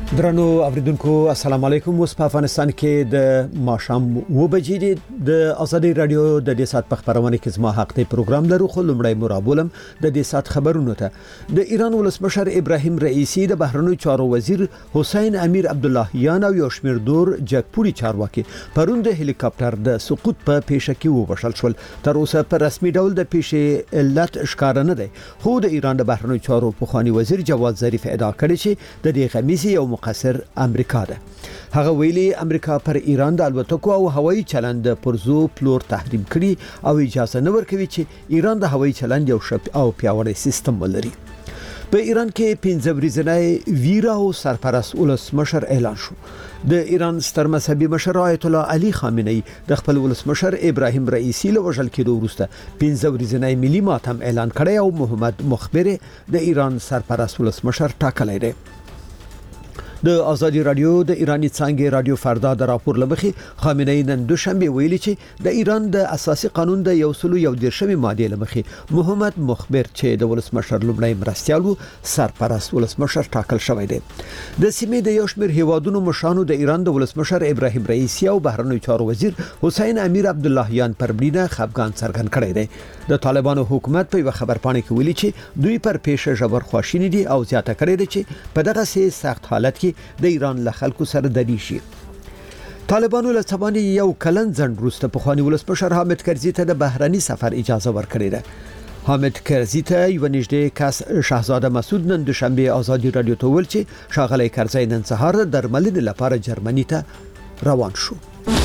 درنو اوریدونکو السلام علیکم. اوس په افغانستان کې د ماښام 2 بجې د ازادي رادیو د دې سات په خبرونه کې زما حق ته پروګرام لرو. خو لمړی مرابولم د دې سات خبرونه ته د ایران ولسمشر ابراهیم رئیسی د بهرنیو چارو وزیر حسین امیر عبداللهیان او یو شمېر دور جګپوري چارواکي پرون د هلیکاپټر د سقوط په پیښه کې وبشل شول. تر اوسه په رسمي ډول د پیښې علت ښکار نه دی، خو د ایران د بهرنیو چارو پخوانی وزیر جواد ظریف ادعا کړې چې د دې خمیسي یو مقصر امریکا ده. هغه ویلي امریکا پر ایران د الوتکو او هوایي چلند پرزو پلور تحریم کړي او اجازه نه ورکوي چې ایران د هوایي چلند یو شپ او پیاوړی سیستم ولري. په ایران کې 15 ورځې ویرا او سرپرست ولسمشر اعلان شو. د ایران ستر مذهبي مشر آیت الله علي خامنه‌ای د خپل ولسمشر ابراهیم رئیسی له وژل کېدو وروسته 15 ورځې ملي ماتم اعلان کړی او محمد مخبر د ایران سرپرست ولسمشر ټاکلی دی. د ازادي رادیو د ایرانی څنګه رادیو فردا د راپور لمخي خامنه‌ای نن دوشنبه ویلي چې د ایران د اساسي قانون د 111 ماده لمخي محمد مخبر چې د ولسمشر لومړی مرستيالو سرپرست ولسمشر ټاکل شوی دی. د سیمې د یو شمېر هیوادونو مشانو د ایران د ولسمشر ابراهیم رئیسی او بهرنیو چارو وزیر حسین امیر عبداللهیان پر بډینه خفګان څرګند کړی دی. د طالبانو حکومت په یو خبرپاڼه کې ویلي چې دوی پر پیښه ژور خواشینی دي او زیاته کړی دی چې په دغه سخت حالت کې د ایران له خلکو سره د دې شي. طالبانو له څبانې یو کلن ځنډ وروسته پخوانی ولسمشر حامد کرزي ته د بهرني سفر اجازه ورکړې ده. حامد کرزي ته یو نږدې کس شاهزاده مسعود نن دوشنبه ازادي رادیو ته ویل چې ښاغلی کرزي نن سهار د درملنې لپاره جرمني ته روان شو.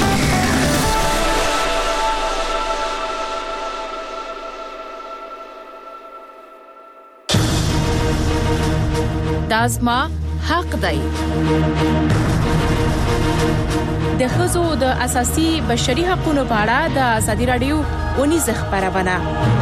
دازما حق دی. د ښځو د اساسي بشري حقوقو په اړه د ازادي رادیو ونیز خبرونه.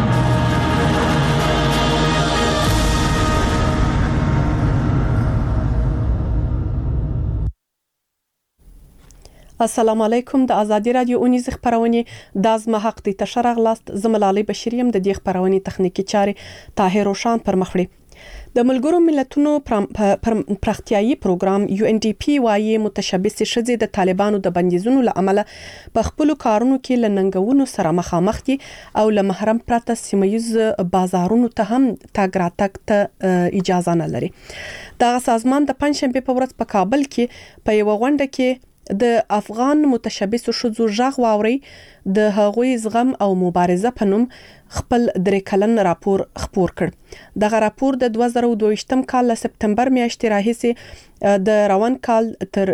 السلام علیکم. د ازادي رادیو ونیز خبرونه د ازما حق دی تشرغ لاست زملالي بشریم د دې خبرونه تخنیکی چارې طاهر روشان پر مخړي. د ملګرو ملتونو پرختیايي پروګرام UNDP وايي متشبث شذې د طالبانو د بندیزونو لامل په خپل کارونو کې لننګونو سره مخامخ دي او له محرم پرته سیمایز بازارونو ته هم تاګ راتګ ته اجازه نه لري. دغه سازمان د پنځشنبه په ورځ په کابل کې په یو غونډه کې د افغان متشبث شذو ژغ واوري د هغوی زغم او مبارزه په نوم خپل درې کلن راپور خپور کړ. دغه راپور د 2022م کال له سپتمبر میاشتې راهیسې د روان کال تر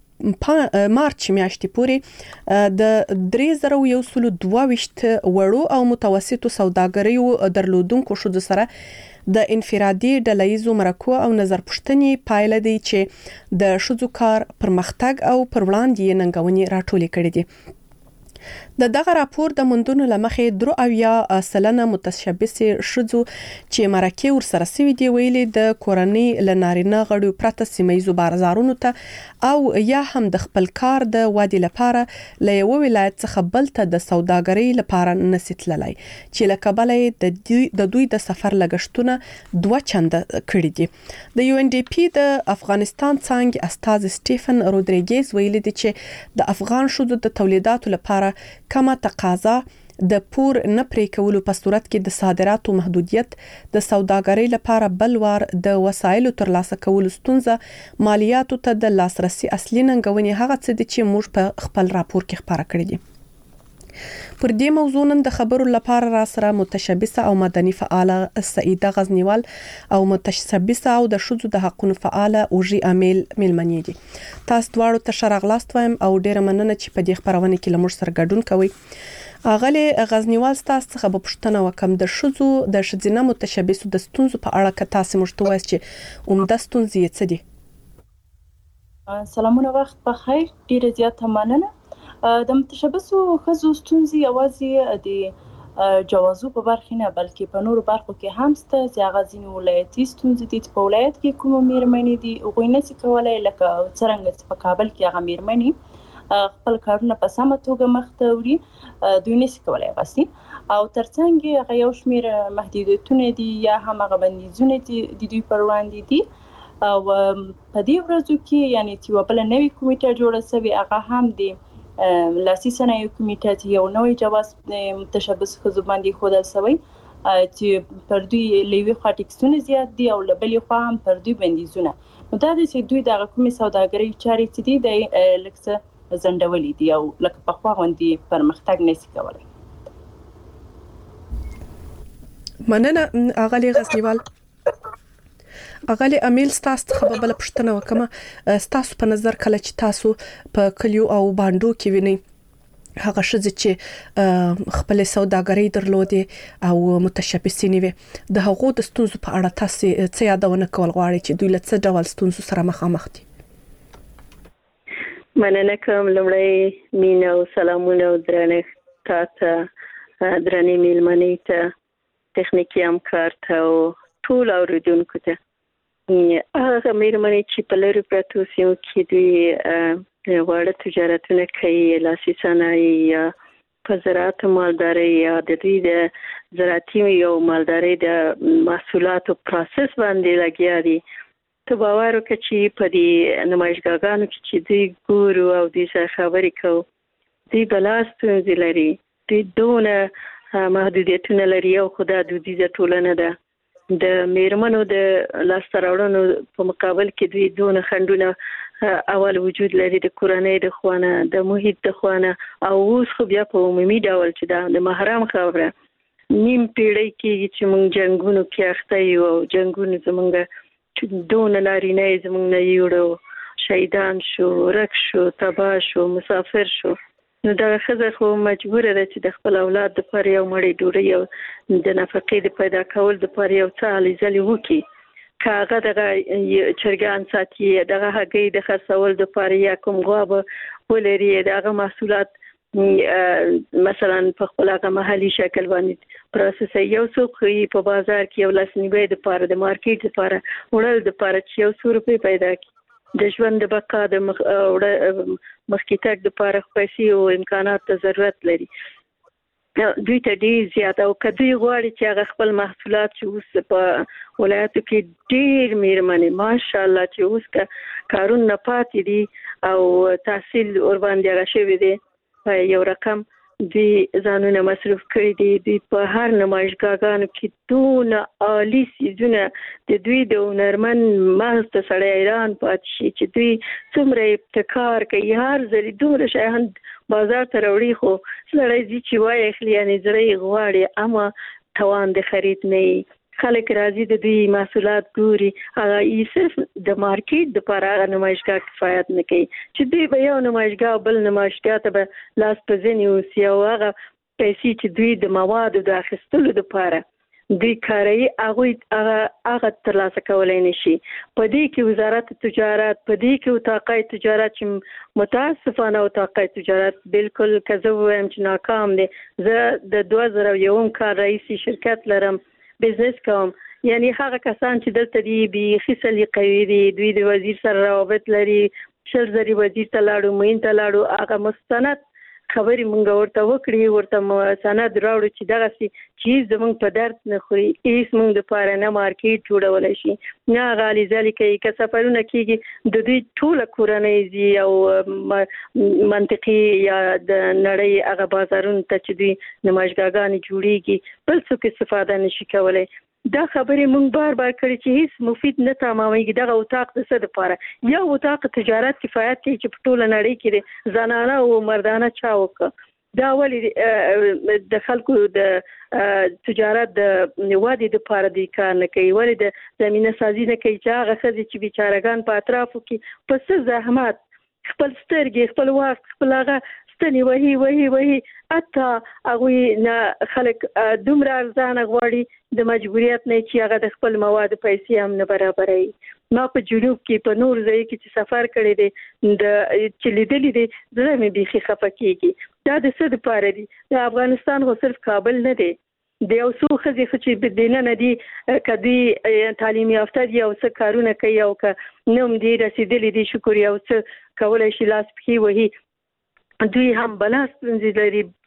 مارچ میاشتې پورې د 3122 وړو او متوسطو سوداګریو درلودونکو شذو سره د انفرادي ډلهیزو مرکو او نظر پوښتنې پایله دی چې د شذو کار پرمختګ او پر وړاندې ننګونې راټولې کړې دي. د دغه راپور د مندونو لمخې 93% متشبث شذو چې مرکه ور سره سوي دی ویلي د کورنۍ لنارینه غړو پرته سیمایزو بازارونو ته او یا هم د خپل کار د وادي لپاره له یو ولایت څخه بل ته د سوداګرۍ لپاره نسیتللای چې لکبلې د دوی د سفر لګښتونه 2 چنده کړي دي. د UNDP د افغانستان څنګه استاد سټيفن رودریګز ویلي دی چې د افغان شذو د تولیداتو لپاره کمه تقاضا د پور نه پرې کولو په صورت کې د صادراتو محدودیت د سوداګرۍ لپاره بلوار د وسایلو ترلاسه کولو ستونزه مالیاتو ته د لاسرسي اصلي ننګونې هغه څه دي چې موږ په خپل راپور کې خبره کړې دي. پر دې موضوع نن د خبرو لپاره را سره متشبثه او مدني فعاله سعیده غزنیوال او متشبثه او د شذو د حقوقو فعاله اوجي امیل ملمنې دي. تاسو دواړو ته شرغلاست وایم او ډیره مننه چې په دې خبرونه کې لمر سره ګډون کوي. اغلی غزنیوال تاسو څخه په پښتنه وکم د شذو د شذینه متشبثو د ستونزو په اړه که تاسو مشته وایي چې عمده ستونزې څه دي؟ سلامونه، وخت بخیر. ډیره زیاته مننه. د متشبثو ښځو ستونزې یوازې د جوازو په برخه نه بلکې په نورو برخو کې هم شته چې هغه ځینې ولایتي ستونزې دي چې په ولایت کې کومه میرمنې دي هغوی نشي کولی لکه څرنګه چې په کابل کې هغه میرمنې خپل کارونه په سمه توګه مخته وړي دوی نشي کولی غسي او ترڅنګ هغه یو شمېر محدودیتونه دي یا هم هغه بندیزونه دي د دوی پر وړاندې دي او په دې ورځو کې یعنی چې بل نوې کمیټه جوړه شوې هغه هم د لاسي صنایعو کمیټه چې یو نوې جواز متشبث خزو باندې خودل شوی چې پر دوی لوي خوا ټیکسونه زیات دي او لبلې خوا هم پر دوی بندیزونه نو دا چې دوی د کومې سوداګرۍ چارې چې دي د لکه زندولې دي او لکه په خوا غوندي پرمختګ نشي کولای. مننه اغلی غزنیوال. اغلی امیل تاسو خبر بل پښتنه وکمه تاسو په نظر کله چې تاسو په کلیو او باندو کې وینئ هغه شذ چې خپل سوداګرۍ درلودې او متشبثین وي د هغو د ستونزو په اړه تاسو څه یادونه کول غواړئ چې دوی له څه ډول ستونزو سره مخامخ دي؟ مننه کوم لمړی مینا او سلامونه او درنښت تاسو درنې میلمنې ته تخنیکی همکار ته او ټول اوریدونکو ته هغه میرمنې چې په لري پرتو سیمو کې دوی واړه تجارتونه کوي لاسي صنایع یا په زراعت مالداري یا د دوی د زراعتي او مالداري د محصولاتو پروسس باندې لګیا دي. ته باور وکړه چې په دې نمایشګاهانو کې چې دوی ګورو او دوی سره خبرې کوو دوی بلاستونزې لري دوی دونه محدودیتونه لري او خو دا دودیزه ټولنه ده. د میرمنو د لاسته راوړنو په مقابل کې دوی دونه خنډونه اول وجود لري د کورنۍ د خوانه د محیط د خوانه او اوس خو بیا په عمومي ډول چې دا د محرم خبره نیم پیړۍ کې چې موږ جنگونو کې اخته یو او جنگونو زمونږ دونه نارینه زمونږ نه یوړو شهیدان شو رک شو تباه شو مسافر شو نو دا ښځه خو مجبوره ده چې د خپل اولاد لپاره یو مړۍ ډوډۍ او د نفقې د پیدا کول لپاره یو څه هلې ځلې وکړي که هغه دغه چرګان ساتي دغه هګۍ د خرڅول لپاره یا کوم غوا به ولري دغه محصولات مثلا په خپل هغه محلي شکل باندې پروسس یو څوک په بازار کې یو لاسنیوي لپاره د مارکیټ لپاره وړل لپاره چې یو څو روپۍ پیدا کړي د ژوند د بقا د مخکې تګ لپاره پیسې او امکانات ته ضرورت لري دوی ته ډېر زیات او که دوی غواړي چې هغه خپل محصولات چې اوس په ولایتو کې ډېر میرمنې ماشاءالله چې اوس کارونه نه پاتې دي او تحصیل ورباندې هغه شوی دی په یو رقم دوی ځانونه مصروف کړي دي دوی په هر نمایشګاهانو کې دونه عالي څیزونه د دوی د هنرمند مغز ته سړی حیران پاتې شي چې دوی څومره ابتکار کوي هر ځلې دومره شیان بازار ته راوړي خو سړی ځي چې وایي اخلي یعنې زړه یې غواړي اما توان د خرید نه وي خلک راځي د دوی محصولات ګوري هغه یې صرف د مارکیټ دپاره هغه نمایشګاه کفایت نه کوي چې دوی به یو نمایشګاه بل نمایشګاه ته به لاس په ځینې اوسي او هغه پیسې چې دوی د موادو د اخیستلو دپاره دوی کاروي هغه ترلاسه کولی نه شي په دې کې وزارت تجارت په دې کې اتاقای تجارت چې متاسفانه اتاقای تجارت بالکل که زه ووایم چې ناکام دی زه د 2001 کال رئیسي شرکت لرم بزنس کوم یعنی هغه کسان چې دلته دي بیخي سلیقوي دي دوی د وزیر سره روابط لري شل زري وزیر ته لاړو مین ته لاړو هغه مستند خبرې مونږ ورته وکړي ورته سند راوړو چې دغسې چیز زمونږ په درد نه خوري هېڅ مونږ دپاره نه مارکیټ جوړولی شي نه هغه هلې ځلې کوي که سفرونه کېږي د دوی ټوله کورنۍ ځي او منطقي یا د نړۍ هغه بازارونو ته چې دوی نمایشګاهګانې جوړېږي بل څوک استفاده نشي کولی دا خبرې مونږ بار بار کړي چې هیڅ مفید نه تمامېږي دغه اتاق د څه دپاره یو اتاق تجارت کفایت کوي چې په ټوله نړۍ کې د زنانه او مردانه چا وکړه دا ولې د خلکو د تجارت د ودې دپاره دوی کار نه کوي ولې د زمینه سازي نه کوي چې هغه ښځې چې بیچارهګان په اطرافو کې په څه زحمت خپل سترګې خپل وخت خپل هغه ستنې وهي حتی هغوی نه خلک دومره ارزانه غواړي د مجبوریت نه چې هغه د خپل موادو پیسې هم نه برابروي ما په جنوب کې په نور ځای کې چې سفر کړی دی چې لیدلی دی زړه مې بیخي خفه کېږي دا د څه دپاره دي د افغانستان خو صرف کابل نه دی د یو څو ښځې خو چې دننه دي که دوی تعلیم یافته دي او څه کارونه کوي او که نه هم دي رسېدلي دي شکر یو څه کولی شي لاس پښې وهي دوی هم بلا ستونزې لري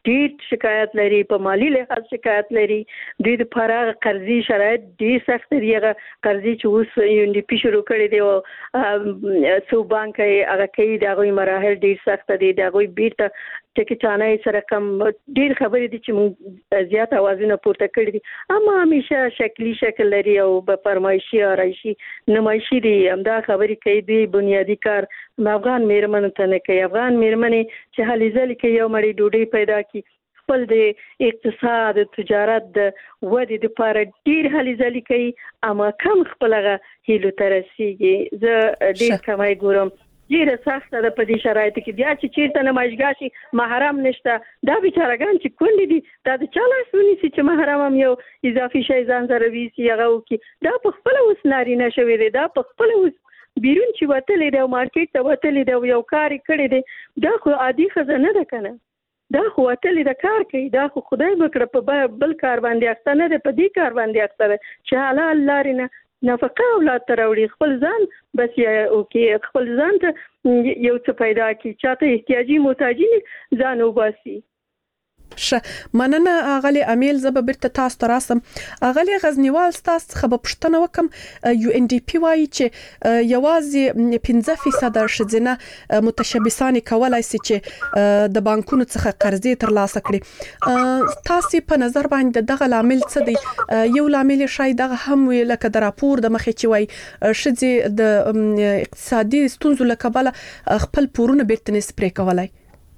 ډیر شکایت لري، په مالی لحاظ شکایت لري. دوی د فراغ قرضې شرایط ډیر سخت دي. هغه قرضې چې اوس UNDP شروع کړي دي او سو بانک هغه کوي د هغوی مراحل ډیر سخت دي. د هغوی بیرته ټکی چانای سره کم ډیر خبرې دي چې موږ زیات اوازونه پورته کړي دي، اما همیشه شکلی شکل لري او په فرمایشي آرایشي نمایشي دي. همدا خبرې کوي دوی بنیادی کار افغان میرمنو ته نه کوي. افغان میرمنې چې هلې ځلې کې یو مړی ډوډۍ پیدا کی، خپل د اقتصاد تجارت د ودې لپاره ډیر هلې ځلې کوي، اما کم خپل هغه هیلو ته رسیږي. زه ډیر کمای ګورم ډیره سخته ده په دې شرایطو کې. بیا چې چیرته نمایشګاه شي محرم نشته، دا بیچارهګان چې کونډې دي دا د چا لاس ونیسي چې محرم هم یو اضافي شی ځان سره ویسي هغه وکړي. دا په خپله اوس نارینه شوی دی، دا په خپله اوس بیرون چې وتلی دی او مارکیټ ته وتلی دی او یو کار یې کړی دی، دا خو عادي ښځه نه ده که نه، دا خو وتلی د کار کوي. دا خو خدای به کړه په بل کار باندې اخته نه دی، په دې کار باندې اخته ده چې حلال لارې نه نفقه اولاد ته راوړي، خپل ځان بس یې خپل ځان ته یو څه پیدا کړي، چاته احتیاجي محتاجي ځان وباسي. مننه اغلی امیل. زه به بیرته تاسو ته راسم. اغلی غزنیوال تاسو څخه به پوښتنه وکم. UNDP وایي چې یوازې 15% ښځینه متشبثان کولای شي چې د بانکونو څخه قرضې ترلاسه کړي. تاسو په نظر باندې دغه لامل څه دی؟ یو لامل شاید دغه هم وي لکه د راپور د مخې چې وایي ښځې د اقتصادي ستونزو له کبله خپل پورونه بیرته نشي پرې کولای.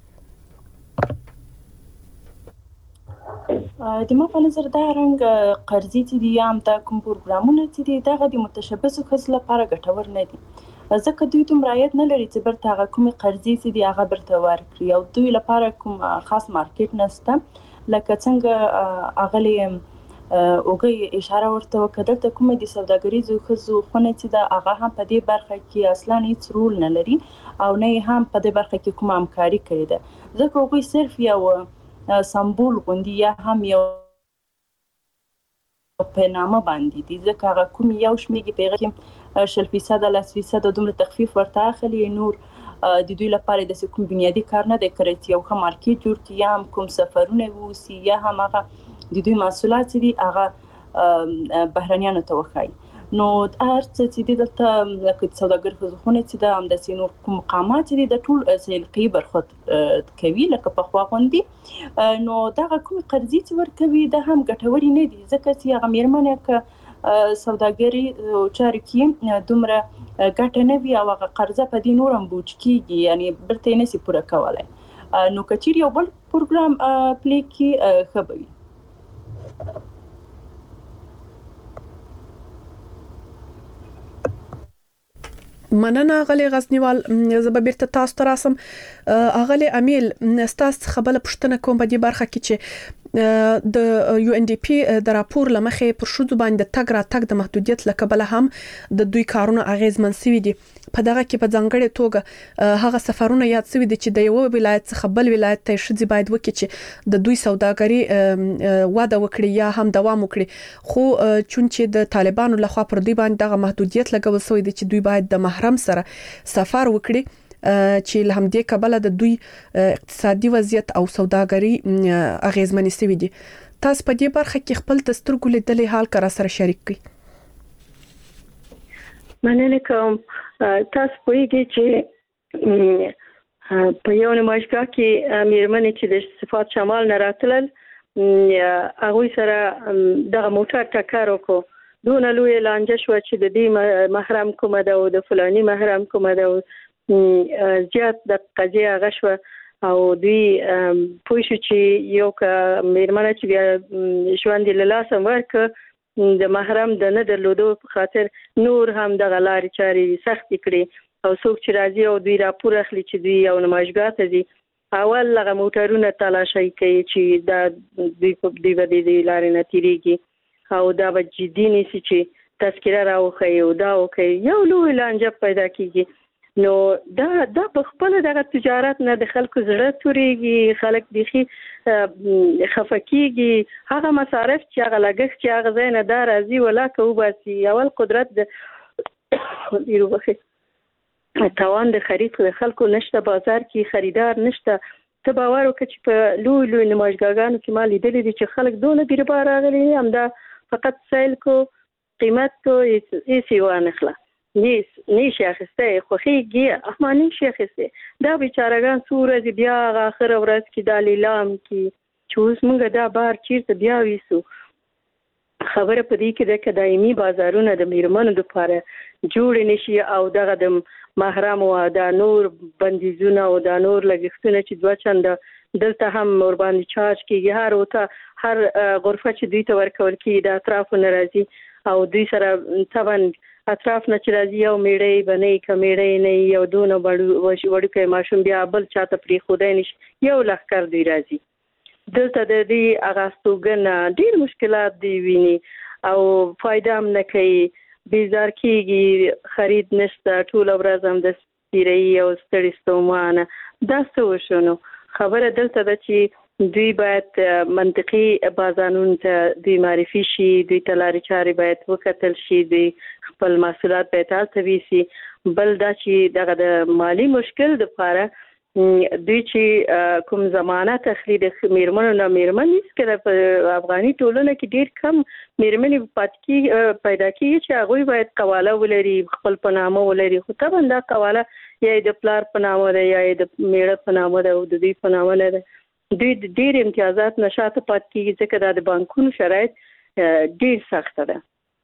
د ما په نظر دا رنګ قرضې چې دي یا هم دا کوم پروګرامونه چې دي دغه د متشبثو ښځو لپاره ګټور نه دي، ځکه دوی دومره عاید نه لري چې برته هغه کومې قرضې چې دي هغه برته ورکړي او دوی لپاره کوم خاص مارکیټ نشته. لکه څنګه اغلی اوګه اشاره ورته وکړه دلته کومه د سوداګریزو ښځو خونه چې دا هغه هم په دې برخه کې اصلا هیڅ رول نه لري او نه هم په دې برخه کې کوم همکاري کړې ده، ځکه هغوی صرف یو سمبول غوندي یا هم یو په نامه باندې دي، ځکه هغه کوم یو شمیږي په هغه کې 10% 10% دومره تخفیف ورته اخلي. نور د دوی لپاره د کوم بنیادی کار نه دی کړی چې یو ښه مارکیټ جوړ کړي یا هم کوم سفرونه ووسي یا هم هغه د دوی محصولات دي هغه بهرنیانو ته وښایي. نو هر څه چې دلته لکه سوداګر خونه چې د همداسې نور کوم مقامات دي د ټول سلقي برخود کوي لکه په خوا غوندي، نو دغه کوم قرضې چې ورکوي د هم ګټوري نه دي، ځکه چې هغه میرمنې که سوداګري چارې کې دومره ګټه نه وي او هغه قرضه په دې نور هم بوج کیږي، یعنی برته یې نشي پوره کولای. نو که چیرې یو بل پروګرام پلی کړي ښه به وي. مننه اغلی غزنیوال. زه به بیرته تاسو ته راسم. اغلی امیل تاسو څخه بل پوښتنه کوم په دې برخه کې چې د UNDP د راپور لمخې پر شذو باندې تګ را تګ د محدودیت لکبله هم د دوی کارونه اغیزمن سوي دي. په دغه کې په ځانګړي توګه هغه سفرونه یاد سوي دي چې د یو ولایت څخه بل ولایت ته ښځې باید وکړي چې د دوی سوداګري وده وکړي یا هم دوام وکړي، خو چون چې د طالبانو لخوا پر دوی باندې دغه محدودیت لګول شوی دی چې دوی باید د محرم سره سفر وکړي چې له همدې کبله د دوی اقتصادي وضعیت او سوداګري اغیزمنې سوي دي. تاسو په دې برخه کې خپل د سترګو لیدلې حال کر سره شریک کړئ. مننه کوم. تاسو پوهیږئ چې په یو نمایشګاه کې میرمنې چې د صفات شمال نه راتلل هغوی سره دغه موټر ټکر وکړو، دونه لوی لانجه شوه چې د دې محرم کومه ده او د فلاني محرم کومه ده، زیات د قضیه هغه شوه او دوی پوه شو چې یو که میرمنه چې بیا ژوند یې له لاسه ورکړه د محرم د نه درلودو په خاطر نور هم دغه لارې چارې سختې کړي او څوک چې راځي او دوی راپور اخلي چې دوی یو نمایشګاه ته ځي، اول هغه موټرونه تلاشي کوي چې دا دوی به د دې لارې نه تیریږي او دا به جدي نیسي چې تذکره راوښیي او دا وکړي، یو لوی لانجه پیدا کیږي. نو دا په خپل دغه تجارت نه د خلکو زړه توريږي، خلک بيخي خفقيږي، هغه مصارف چې هغه لګښت چې هغه زینه دا راځي ولا کوباسي اول قدرت د یروبخه توان د خرید د خلکو نشته، بازار کې خریدار نشته، ته باور وکړه چې په لوی نمایشګاهانو کې ما لیدلې دي چې خلک دونه ګربا راغلي همدا فقط سیل کو قیمت کو هیڅ وانخله نیش اخسته خوخیږي احماني شیخسته دا بیچارهګان سورج بیا اخر ورځ کې د لیلام کې چوز موږ دا بار چیرته بیا ویسو خبره پدې کې د دایمي بازارونو د میرمنو لپاره جوړ نشي او دغه د محرم او د نور بندیزونه او د نور لګښتونه چې دوه چنده دلته هم ور باندې چارج کیږي هر غرفه چې دوی ته ورکول کیږي د اطرافو ناراضي او دوی سره طبعا اطراف نه چې راځي یو میړی بنې کمیړی نه یو دونه وړو کې ماشوم بیا بل چاته پری خدای نشي یو لخر دی راځي دلته د دې اغاستوګن ډیر مشکلات دی ویني او فائدہ هم نه کوي بیزار کیږي خرید نشته ټول ورځ هم د سپیری او ستړي ستومانه دا څه وشونو خبره دلته د چې دوی باید منطقي بازارونو ته دوی معرفي شي دوی ته لارې چارې باید وکتل شي دوی خپل محصولات باید تاسو شي بل دا چې دغه د مالی مشکل د لپاره دوی چې کوم ضمانت اخلي د میرمنو نه میرمنې کله په افغاني ټولنه کې ډیر کم میرمنې پاتې پیدا کیږي چې هغه باید قواله ولري خپل پنامه ولري خو طبعا دا قواله یا د پلار پنامه ده یا د میړه پنامه ده او د دوی پنامه نه ده دوی ډیر امتیازات نشاته پاتې کیږي ځکه د بانکونو شرایط ډیر سخت ده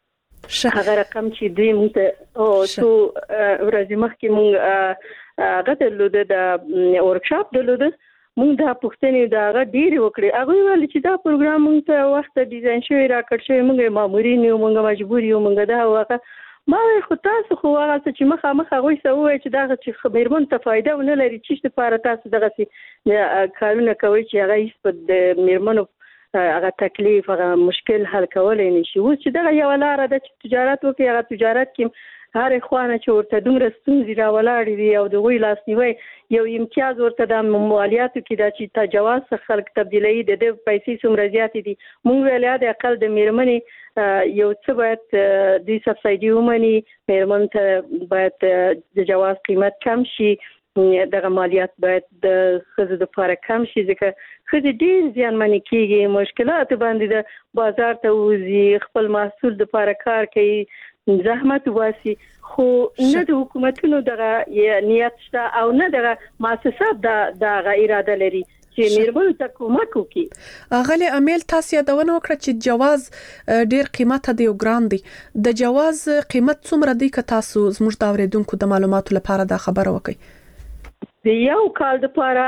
هغه رقم چې دوی موږ او څو ورځې مخکې موږ هغه درلوده د ورکشاپ درلوده موږ دا پوښتنې دا هغه ډیر وکړي هغه ویل چې دا پروګرام موږ ته وخت ډیزاین شوی راکړ شوی موږ مامورین یو موږ مجبور یو موږ دا هغه ما خو تاسو خو هغه چې مخه غوي سوي چې دا چې خبرمن ته فائدہ ونه لري چې لپاره تاسو دغه سي کارونه کوي چې هغه هیڅ د میرمنو هغه تکلیف هغه مشکل حل کولای نشي و چې دغه یو لار ده چې تجارت وکړي هغه تجارت کې هر خوانه چې ورته دومره ستونزې راولاړې دي او د وی لاسنیوي یو امتیاز ورته د مالیاتو کې دا چې تجاوز خلک تبدیلي د پیسې څومره زیاتې دي موږ ویل د اقل د میرمنې یو څه باید د سبسایډي ومني میرمن ته باید د جواز قیمت کم شي دغه مالیات باید د خزو د لپاره کم شي ځکه خزو ډیر زیانمن کیږي مشکلات باندې د بازار ته وځي خپل محصول د لپاره کار کوي زحمت واسي خو نه د حکومتونو دغه نیت شته او نه دغه مؤسسات د اراده لري چې میرمنو ته کومک وکړي غلي امیل تاسو یادونه وکړه چې جواز ډیر قیمت دی او ګران دی د جواز قیمت څومره دی که تاسو زموږ د اوریدونکو د معلوماتو لپاره دا خبره وکړئ د یو کال د لپاره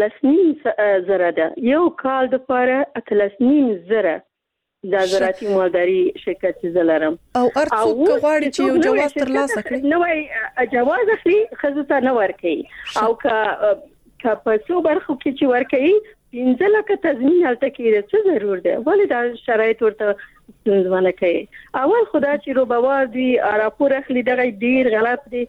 13.5 زره ده یو کال د لپاره 13.5 زره د زراعتي مالداري شرکت چې زلرم او ارڅوک غواړي چې یو جواز ترلاسه کړي نو جواز اخلي خزو ته نه ورکي او که په څو برخو کې چې ورکي 15 لک تضمین هلته کې څه ضرور ده ولې دا شرایط ورته ځوانه کوي اول خدا چې روبوار دی راپور اخلي دغه ډیر غلط دی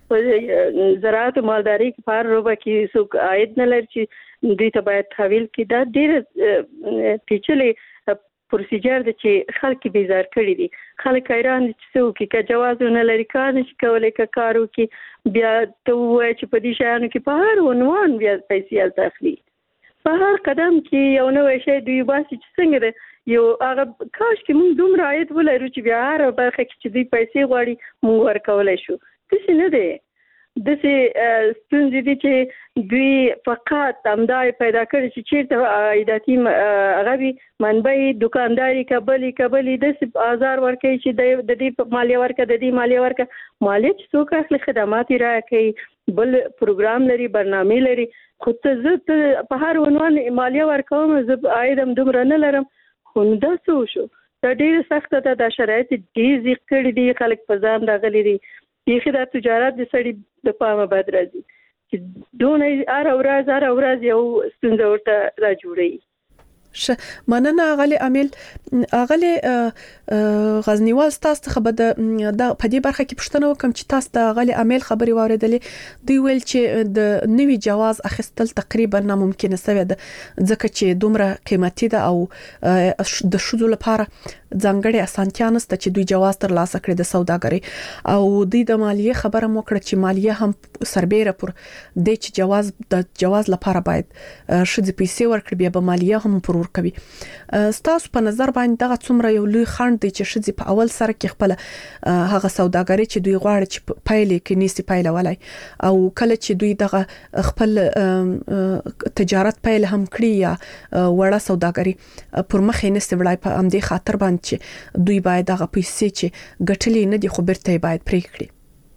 زراعت مالداري په هر روبه کې څوک عاید نه لري چې دوی ته باید تحویل کړي دا ډیر پیچلي پروسیجر د چې خلک بیزار کړي دي خلک حیران دي چې څوک کې جوازونه لري کار نشي کولای کارو کې بیا ته وایي چې په دې شانو کې په هر عنوان بیا پیسې ال تخلي په هر قدم کې یو نوې شی دوی باسي چې څنګه ده یو هغه کاش کې موږ دومره عاید ولرو چې بیا هر برخه کې چې دوی پیسې غواړي موږ ورکولای شو څه نه ده دسه ستونزې دي چې دوی فقط همدای پیدا کړی چې چیرته عایداتي غوي منبع دکانداري کبلي د بازار ورکي چې د دې مالیه ورکه د دې مالیه ورکه مالیه څوک اخلي خدمات راکړي بل پروګرام لري برنامه لري خو ته په هر عنوان مالیه ورکوم زه عاید هم دومره نه لرم خو دا څه شو دا ډیر سخت ده د شرایط ډیر زیات کړي دي خلک په ځان راغلي دي یخي د تجارت د سړي د پامه بد راځي چې دونه هر ورځ یو ستونزه ورته را جوړي مننه غلي عامل غلي غزنیوال تاسو ته به د پدې برخه کې پښتنه وکم چې تاسو د غلي عامل خبري واردلې دوی ویل چې د نوي جواز اخیستل تقریبا ناممکن سوی ده ځکه چې دومره قیمتي ده او د شذو لپاره ځانګړي اسانتیا نشته چې دوی جواز تر لاسه کړي د سوداګري او دوی د مالیه خبره مو کړه چې مالیه هم سربېره پر د چې جواز لپاره باید شذ پیسې ورکړي بیا به مالیه هم پر ورکوي ستاسو په نظر باندې دغه څومره یو لوی خنډ دی چې شذ په اول سره کې خپل هغه سوداګري چې دوی غواړي چې پایلې کې نيسي پایله ولای او کله چې دوی دغه خپل تجارت پایل هم کړی یا وړه سوداګري پر مخې نيسي ولای په امدې خاطر باندې چې دوی باید هغه پیسې چې ګټلې نه دي خو برته باید پرې کړي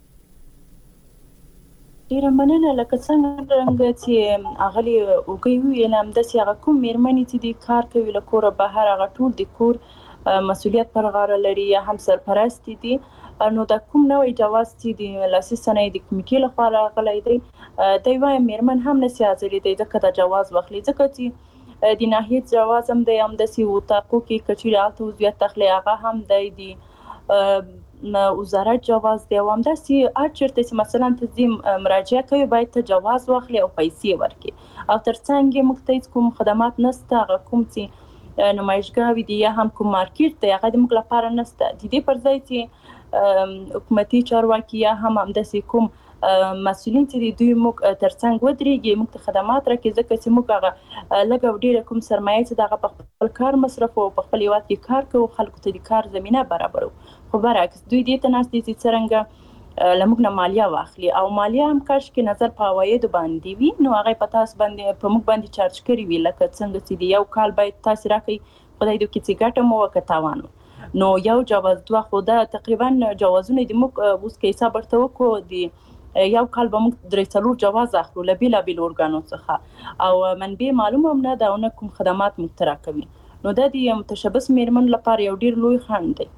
ډیره مننه لکه څنګه چې اغلی وګیو ینم د سیاغه کوم میرمنې چې د کار کوي له کور بهر هغه ټول د کور مسؤلیت پر غاړه لري یا هم سرپرست دي نو د کوم نوې جواز چې د لاسي صنایع د کمیټې لپاره غلې دی دوی وايي میرمن هم نسي ازلې دی ځکه د جواز واخلي ځکه چې د ناحیه جواز هم د هم د سی وتاقو کې کچې راته وضعیت تخلي هغه هم د وزارت جواز دی او هم د سی اچرته چې مثلا تنظیم مراجعه کوي باید ته جواز واخلي او پیسې ورکړي او ترڅنګ مختلف کوم خدمات نشته کوم چې نمایشګاوي دي یا هم کوم مارکیټ دی هغه د موږ لپاره نشته د دې پر ځای چې حکومتي چارواکي یا هم د سی کوم مسؤلین چې دوی موږ ترڅنګ ودرېږي موږ خدمات راکړي ځکه چې موږ هغه لګو ډیره کوم سرمایه چې دغه په خپل کار مصرف او په خپل یوات کې کار کوي خلکو ته د کار زمينه برابرو خو برعکس دوی دې ته ناس دي چې څنګه لمغه مالیه واخلي او مالیه هم کاش کې نظر په عواید باندې وي نو هغه په تاسو باندې په موږ باندې چارج کړی وی لکه څنګه چې یو کال باید تاسو راکړي خدای دې کې چې ګټه مو وکټاوانو نو یو جواز دوه خو دا تقریبا جوازونه د موږ اوس کې حساب ورته وکړو دی یو کال به موږ درې څلور جواز اخلو لبیلا بیل اورګانو څخه او منبع معلومه نه دا نه کوم خدمات مخترع کوي نو د دې متشبث میرمن لپاره یو ډیر لوی خنډ دی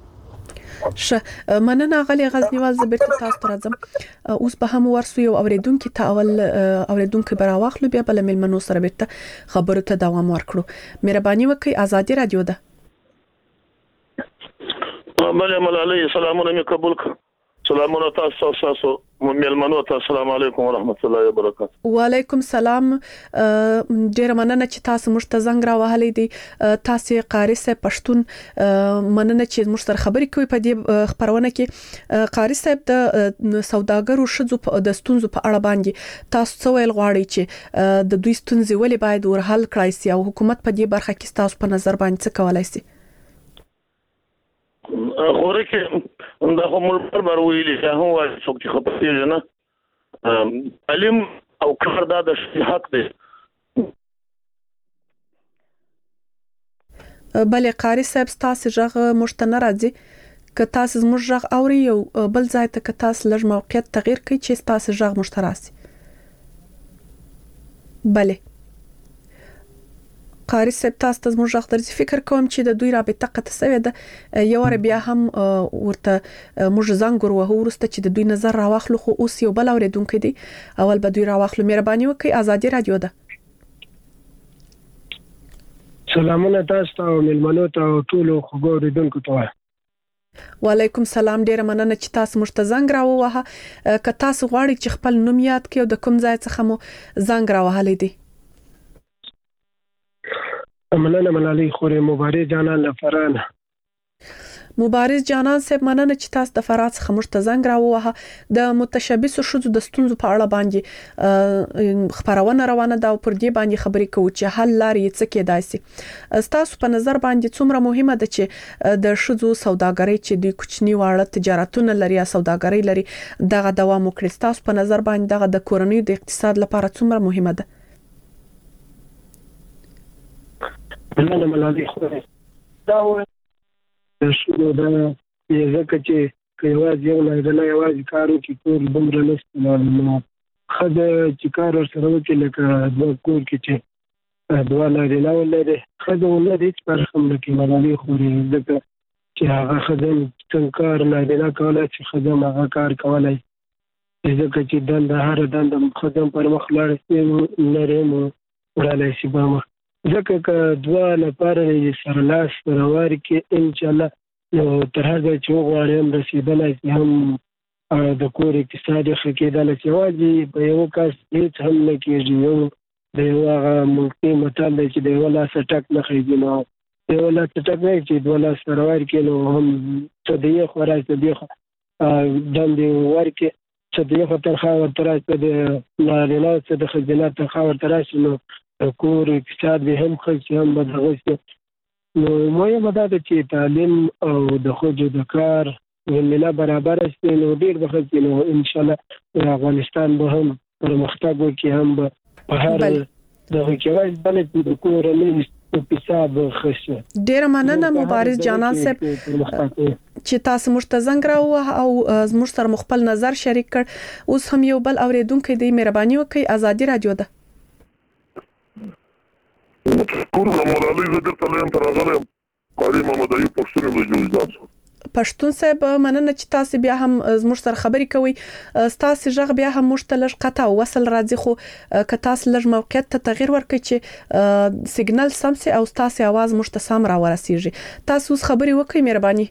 مننه غلي غزنیوال زبرت تاسو ته راځم اوس به هم ورسو یو اوریدونکو ته اوریدونکو براواخلو بیا بل ملمنو سره بیرته خبرو ته دوام ورکړو مهرباني وکړئ ازادي رادیو ده بله ملالي سلامونه می قبول سلامونه تاسو ملمنو ته السلام علیکم ورحمت الله وبرکاته وعلیکم السلام ډیر مننه چې تاسو موږ ته زنګ راوهلې دي تاسو قاری صاحب پښتون مننه چې موږ سره خبرې کوي په دې خبرونه کې قاری صاحب د سوداګرو شذو د ستونزو په اړه باندې تاسو څه ویل غواړئ چې د دوی ستونزې ولې باید ورحل کړای شي او حکومت په دې برخه کې تاسو په نظر باندې څه کولای شي خوره کې دا هم پر ویلي چې هو څوک چې خپل نه علم او کار د حق دی بلې قاری صاحب تاسو ژغه مشتنه راځي که تاسو زموږ ژغ اوري یو بل ځای ته که تاسو لږ موقعیت تغییر کړئ چې تاسو ژغ مشتراسي بلې قاری صاحب تاسو ته زموږ ژغ درځي فکر کوم چې د دوی رابطه قطع شوې ده یو ور بیا هم ورته موږ زنګ ورو ورسته چې د دوی نظر راواخلو خو اوس یو بل اوریدونکو دی اول به دوی راواخلو مهرباني وکړئ ازادي رادیو ده سلامونه تاسو ته ملمنو ته ټول خبرېدونکو ته وعلیکم السلام ډیر مننه چې تاسو موږ ته زنګ راووهه که تاسو غواړئ چې خپل نوم یاد کړئ او د کوم ځای څخه مو زنګ راوهلې دي مننه ملالي خوري مبارز جانان لفرانه مبارز جانان صاحب مننه چې تاسو د فرات څخه موږ ته زنګ راووهه د متشبث شذو د ستونزو په اړه باندې خبرونه روانه ده او پر دې باندې خبرې کوو چې حل لارې څه کېدای شي تاسو په نظر باندې څومره مهمه ده چې د شذو سوداګرۍ چې د کوچنی واړه تجارتونه لري یا سوداګرۍ لري دغه دوام وکړي تاسو په نظر باندې دغه د کورنۍ د اقتصاد لپاره څومره مهمه ده مننه ملالي خوري دا شنو دا ځکه چې یوازې یو نه یوازې کارو کې کور دومره نشته نو خدای چې کار سره وکړي لکه د کور کې چې دوه لري نه ولري خدای ولري چې پر هم کې ملالي خوري ځکه چې هغه خدای څنګه کار نه کولای چې خدای هغه کار کولای ځکه چې د هر دند خدای پر مخ لاړ شي لري نو ورالای شي به ځکه که دوه لپاره سره لاس روار کې ان شاء الله نو تر هغه چې وغواړي هم رسیدلای شي هم د کور اقتصادي ښه کېدلی چې یوازې په یو کس هېڅ هم نه کېږي. یو د یو هغه ملکي متل دی چې د یوه لاسه ټک نه خېږي، نو د یوه لاسه ټک نه چې دوه لاسه روار کړي نو هم څه د یې خوا راشي د دې خوا دندې ورکړي، څه د یې خوا تنخوا ورته راشي، څه د نارینه څه د ښځینه تنخوا ورته راشي، نو د کور اقتصاد به هم ښه شي هم به دغه شي. نو مهمه دا ده چې تعلیم او د ښځو د کار زمینه برابره شي نو ډېر به ښه شي، نو انشاءالله افغانستان به هم پرمختګ وکړي، هم به په هر دغه کې وایي بله چې د کورنۍ اقتصاد به ښه شي. ډېره مننه مبارز جانان صاحب چې تاسو موږ ته زنګ راووهه او زموږ سره خپل نظر شریک کړ. اوس هم یو بل اوریدونکو دی، مهرباني وکړئ. ازادي رادیو ده. ټول مولوی زه درته لایم تر راغلم قاری محمد ایوب پښتون د جوړجان پښتون صاحب مننه چې تاسو بیا هم زموږ سره خبرې کوي. تاسو ژغ بیا هم موږ ته لږ قطع وصل راځي، خو که تاسو لږ موقعیت ته تغیر ورکړئ چې سیګنال سم سي او تاسو आवाज موږ ته سم را ورسیږي. تاسو خبرې وکړئ مهرباني.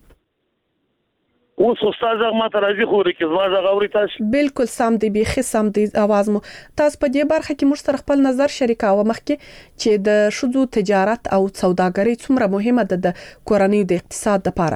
اوس استاد ما ته راځي خو ورکه زما غوړی تاسو بالکل سم دی، بيخي سم دی आवाज مو. تاسو په دې برخه کې موږ سره خپل نظر شریکاوه مخکې چې د شذو تجارت او سوداګري څومره مهمه ده د کورنۍ د اقتصاد لپاره.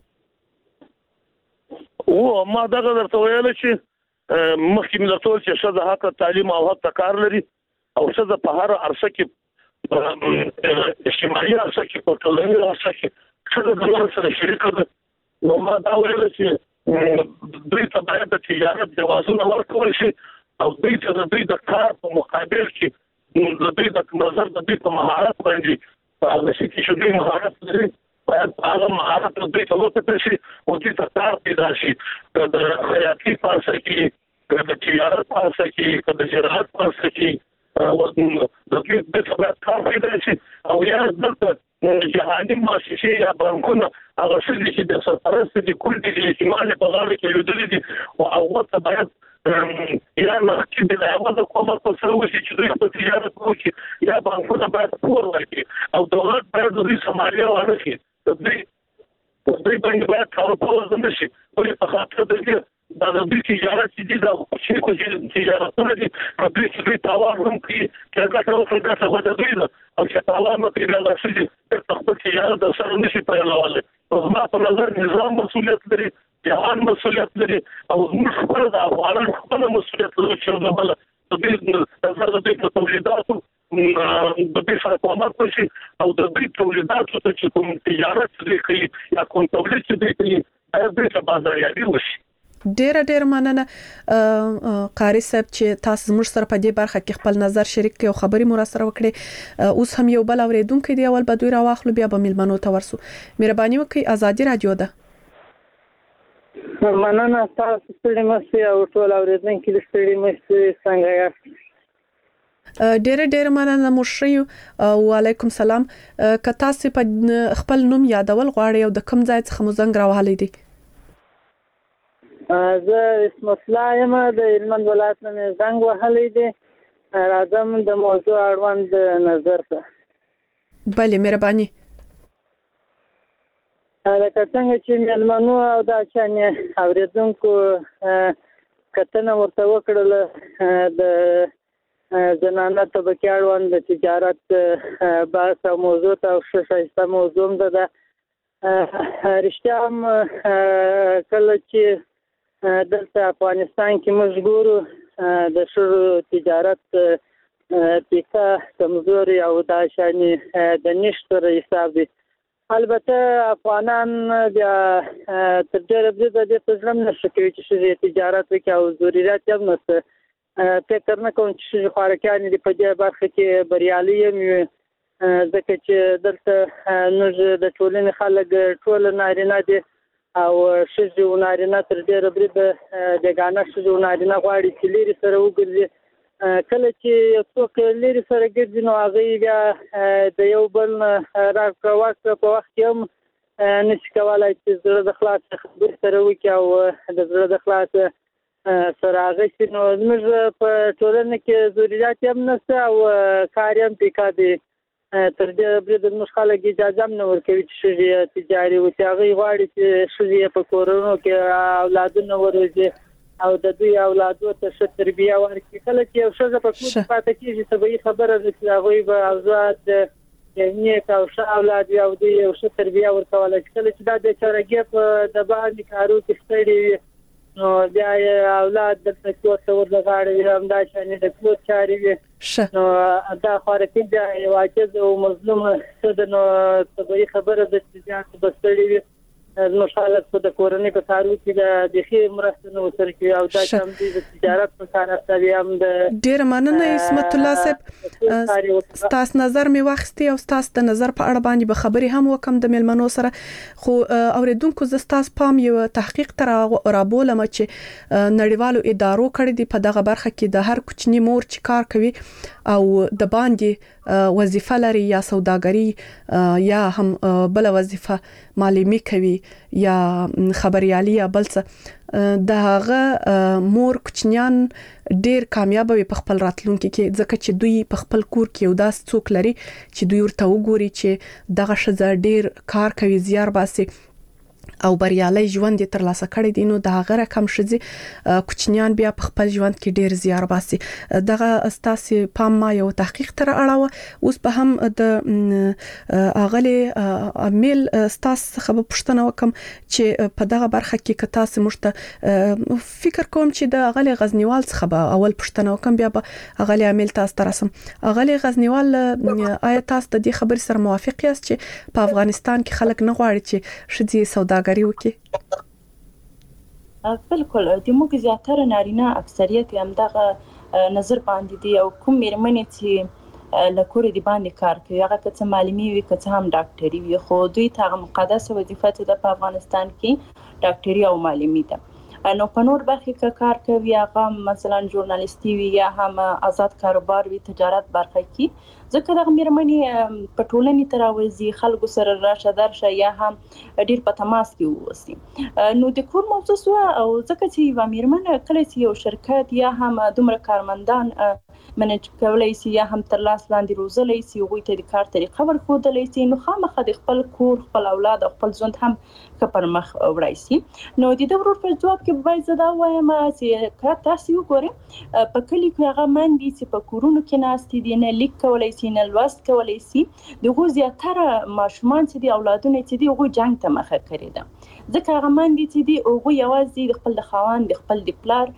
او ما دغه درته ویل چې مخکې مې درته ویل چې شذ حق تعلیم او حق کار لري او شذ په هر عرصه کې اجتماعي عرصه کې په ټولنیز عرصه کې شذ د نور سره شریک ده. نو ما دا ویل چې دوی ته باید د تجارت جوازونه ورکول شي او دوی ته د دوی د کار په مقابل کې د دوی د نظر د دوی په مهارت باندې هغه شي چې دوی مهارت لري باید هغه مهارت د دوی ته ورکړل شي او دوی ته کار پیدا شي. د خیاطۍ په عرصه کې، د تجارت په عرصه کې، د زراعت په عرصه کې د دوی ته باید کار پیدا شي. او یا دلته جهاني مؤسسې یا بانکونه هغه چې د سرپرست دي کول دي احتمال په غاړه کې لیدل دي او هغه ته باید یا مخکې د هغه د کومه په سره وشي چې دوی په تجارت وکړي یا بانکونه باید پور ورکړي او دولت باید دوی سمالیه ورکړي. دوی باندې باید کار کول نه شي په خاطر د دې دا د تجارت چې دا چې تجارتونه دي په دې کې تاوان هم کوي چې هغه ټول څه څه د دوی او چې تاوان نه پیدا شي د خپل تجارت د سره نشي پیلواله. ما په نظر نظام مسؤلیت لري، جهان مسؤلیت لري او موږ خپل د افغانانو خپل مسؤلیت لري چې د بل د دې نظر د دې تولیداتو د دې سره کومک وشي او د دې تولیداتو ته چې کوم تجارت دې کوي یا کوم تولید دې کوي هغه دې څه بازاریابي وشي. ډېر مننه قاری صاحب چې تاسو موږ سره په دې برخه کې خپل نظر شریک کړئ او خبرې مو را سره وکړې. اوس هم یو بل اوریدونکو دی، اول به دوی راواخلو بیا به ملمنو ته ورسو. مهرباني وکړئ. ازادي رادیو ده. مننه تاسو ستړي مشي او ټول اوریدونکو دې ستړي مشي څنګه یاست؟ ډېر مننه مشري. وعلیکم سلام. که تاسو په خپل نوم یادول غواړئ او د کوم ځای څخه مو زنګ راوهلی دی؟ زه اسم الله یم، د هلمند ولایت نه زنګ وهلی دی. راځم د موضوع اړوند نظر ته. بله مهرباني. لکه څنګه چې مېلمنو او دا چانې اورېدونکو کتنه ورته وکړله د زنانه طبقې اړوند د تجارت بحث او موضوع ته او ښه ښایسته موضوع هم ده. رښتیا هم کله چې دلته افغانستان کې موږ ګورو د ښځو تجارت پیکه کمزوري او دا شانې د نشتر حساب دی. البته افغانان بیا تر ډېره بریده دې ته زړه نه ښه کوي چې ښځې تجارت وکړي او ضرورت یې هم نشته. فکر نه کوم چې ښځې خوارکیانې دي په دې برخه کې بریالي هم وي، ځکه چې دلته موږ د ټولنې خلک ټول نارینه دي او ښځې او نارینه تر ډېره بریده بېګانه ښځې او نارینه غواړي چې لرې سره وګرځي. کله چې یو څوک لرې سره ګرځي نو هغوی بیا د یو بل نه راکړه ورکړه په وخت کې هم نشي کولی چې زړه د خلاصه خبرې سره وکړي او د زړه د خلاصه سره هغه شي. نو زموږ په ټولنه کې ضرورت هم نشته او کار هم پیکه دی. تر دې برید موږ خلک اجازه نه ورکوي چې تجاري او هغه غواړي چې شوزي په کورونو کې اولادونه وروزي او د دوی اولادو ته ښه تربیه ورکړي. کله چې یو ښځه په کور کې پاتې کیږي طبیعي خبره ده چې هغوی به آزاد نیک او ښه اولاد وي او دوی یو ښه تربیه ورکولی شي. کله چې دا بیچارهګي په د باندې کارو کې ستړي وي نو بیا یې اولاد دلته کور ته ورغاړي وي، همداشانې د کور چارې وي نو دا خوارکي بیا یو عاجز او مظلوم ښځه نو طبیعي خبره ده چې زیات به ستړي وي. زموږ خلک په د کورنۍ په کارو کې د ښې مرسته نه ورسره کوي او دا چې هم دوی د تجارت په کار اخته وي هم د ډېره مننه عصمت الله صاحب. ستاسو نظر مې واخیستی او ستاسو د نظر په اړه باندې به خبرې هم وکم د مېلمنو سره، خو اوریدونکو زه ستاسو پام یو تحقیق تر رابولم چې نړیوالو ادارو کړی دی په دغه برخه کې د هر کوچنی مور چې کار کوي او د باندې وظیفه لري یا سوداګری یا هم بل وظیفه معلمي کوي یا خبريالي یا بل څه، دغه مور کوچنیان ډیر کامیاب وي په خپل راتلونکي کې ځکه چې دوی په خپل کور کې یو داس څوک لري چې دوی ورته وګوري چې دغه شزه ډیر کار کوي، زیار باسي او بریالي ژوند تر لاسه کړی دي، نو د هغه رقم شزي کوچنیان بیا په خپل ژوند کې ډیر زیار باسي. دغه استاسي پام ما یو تحقیق تر اړه اوس به هم د اغلی امیل استاس خبر پښتنه وکم چې په دغه برخه کې کتا سمشته فکر کوم چې د اغلی غزنیوال څخه اول پښتنه وکم بیا به اغلی امیل تاسو ترسم. اغلی غزنیوال آیا تاسو د دې خبر سره موافق یاست چې په افغانستان کې خلک نه غواړي چې شدي سوداګر وکي؟ بالکل د موږ زیاتره نارینه اکثریت هم دغه نظر باندې دي او کوم مېرمنې چې لکور دي باندې کار کوي هغه که معلمي وي که هم ډاکټري وي، خو دوی ته مقدسه وظیفه ده په افغانستان کې ډاکټري او معلمي ده. نو په نور برخه کې کار کوي هغه مثلا ژورنالیستي وي یا هم آزاد کاروبار وي تجارت برخه کې، ځکه دغه مېرمنې په ټولنې تراوزي خلکو سره راشه درشه یا هم ډیر په تماس کې ووسی. نو د کور موضوع سو او ځکه چې یو مېرمن کله چې یو شرکت یا هم دومره کارمندان منیج کولای شي یا هم تر لاس لاندې روزلای شي او ته د کار طریقه ورکوډلای شي، نو خامخا د خپل کور خپل اولاد او خپل ژوند هم کپر مخ وړای شي. نو د دې ورور په جواب کې باید زدا وایم چې تاسو وګورئ په کلی کې هغه مندي چې په کورونو کې ناستې دي نه لیک کولای شي نه لوست کولای شي، دغه زیاتره ماشومان چې دی اولادونه چې دی هغه جنگ ته مخه کړی ده، ځکه هغه مندي چې دی هغه یوازې د خپل خاوند د خپل د پلار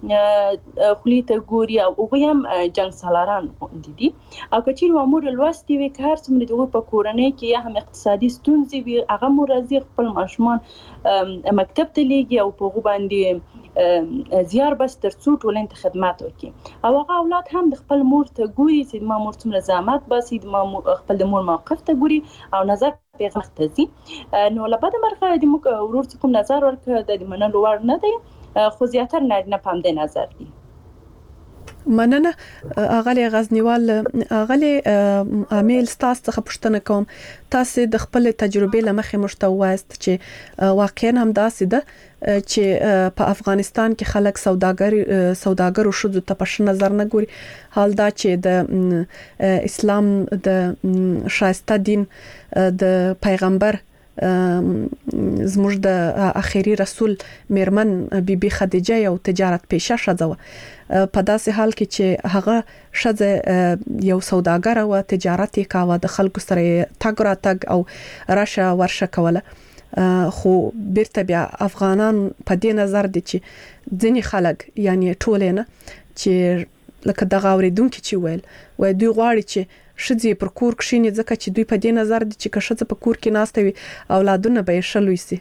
خلیته ګوري او هغه هم جنگ سالاران دي او کچیر امور لوستي وي که هر څومره دغه په کورنۍ کې یا هم اقتصادي ستونزې وي هغه مرزي خپل ماشومان مکتب ته لیږي او په هغه باندې زیار بس تر څو ټولنې ته خدمات وکړي او هغه اولاد هم د خپل مور ته ګوري چې ما مور څومره زحمت باسي د خپل د مور موقف ته ګوري او نظر پیغام ته ځي. نو لبد مرخه د موږ ورور کوم نظر ورکړه د منلو وړ نه دی، خو زیاتره نارینه په همدې نظر دي. مننه اغلی غزنیوال. اغلی امیل ستاسو څخه پوښتنه کوم، تاسو د خپل تجربې لمخې مشتوایست چې واقعا هم داسې ده چې په افغانستان کې خلک سوداګر او شذو ته په نظر نه ګوري، حال دا چې د اسلام د شایسته دین د پیغمبر زموږ د اخیری رسول میرمن بیبي خدیجه یو تجارت پیشه شوه په داسې حال کې چې هغه شذ یو سوداګر او تجارت یې کاوه، د خلکو سره تګ را تګ او راشه ورشه کوله، خو بیرته بیا افغانان په دې نظر دي چې ځینې خلک یعنی ټول نه چې لکه دغه اوریدونکو چې وای دوی غواړي چې شذې پر کور کښینی ځکه چې دوی په دې نظر دي چې کښه په کور کې ناستوي اولادونه به شلوي سي.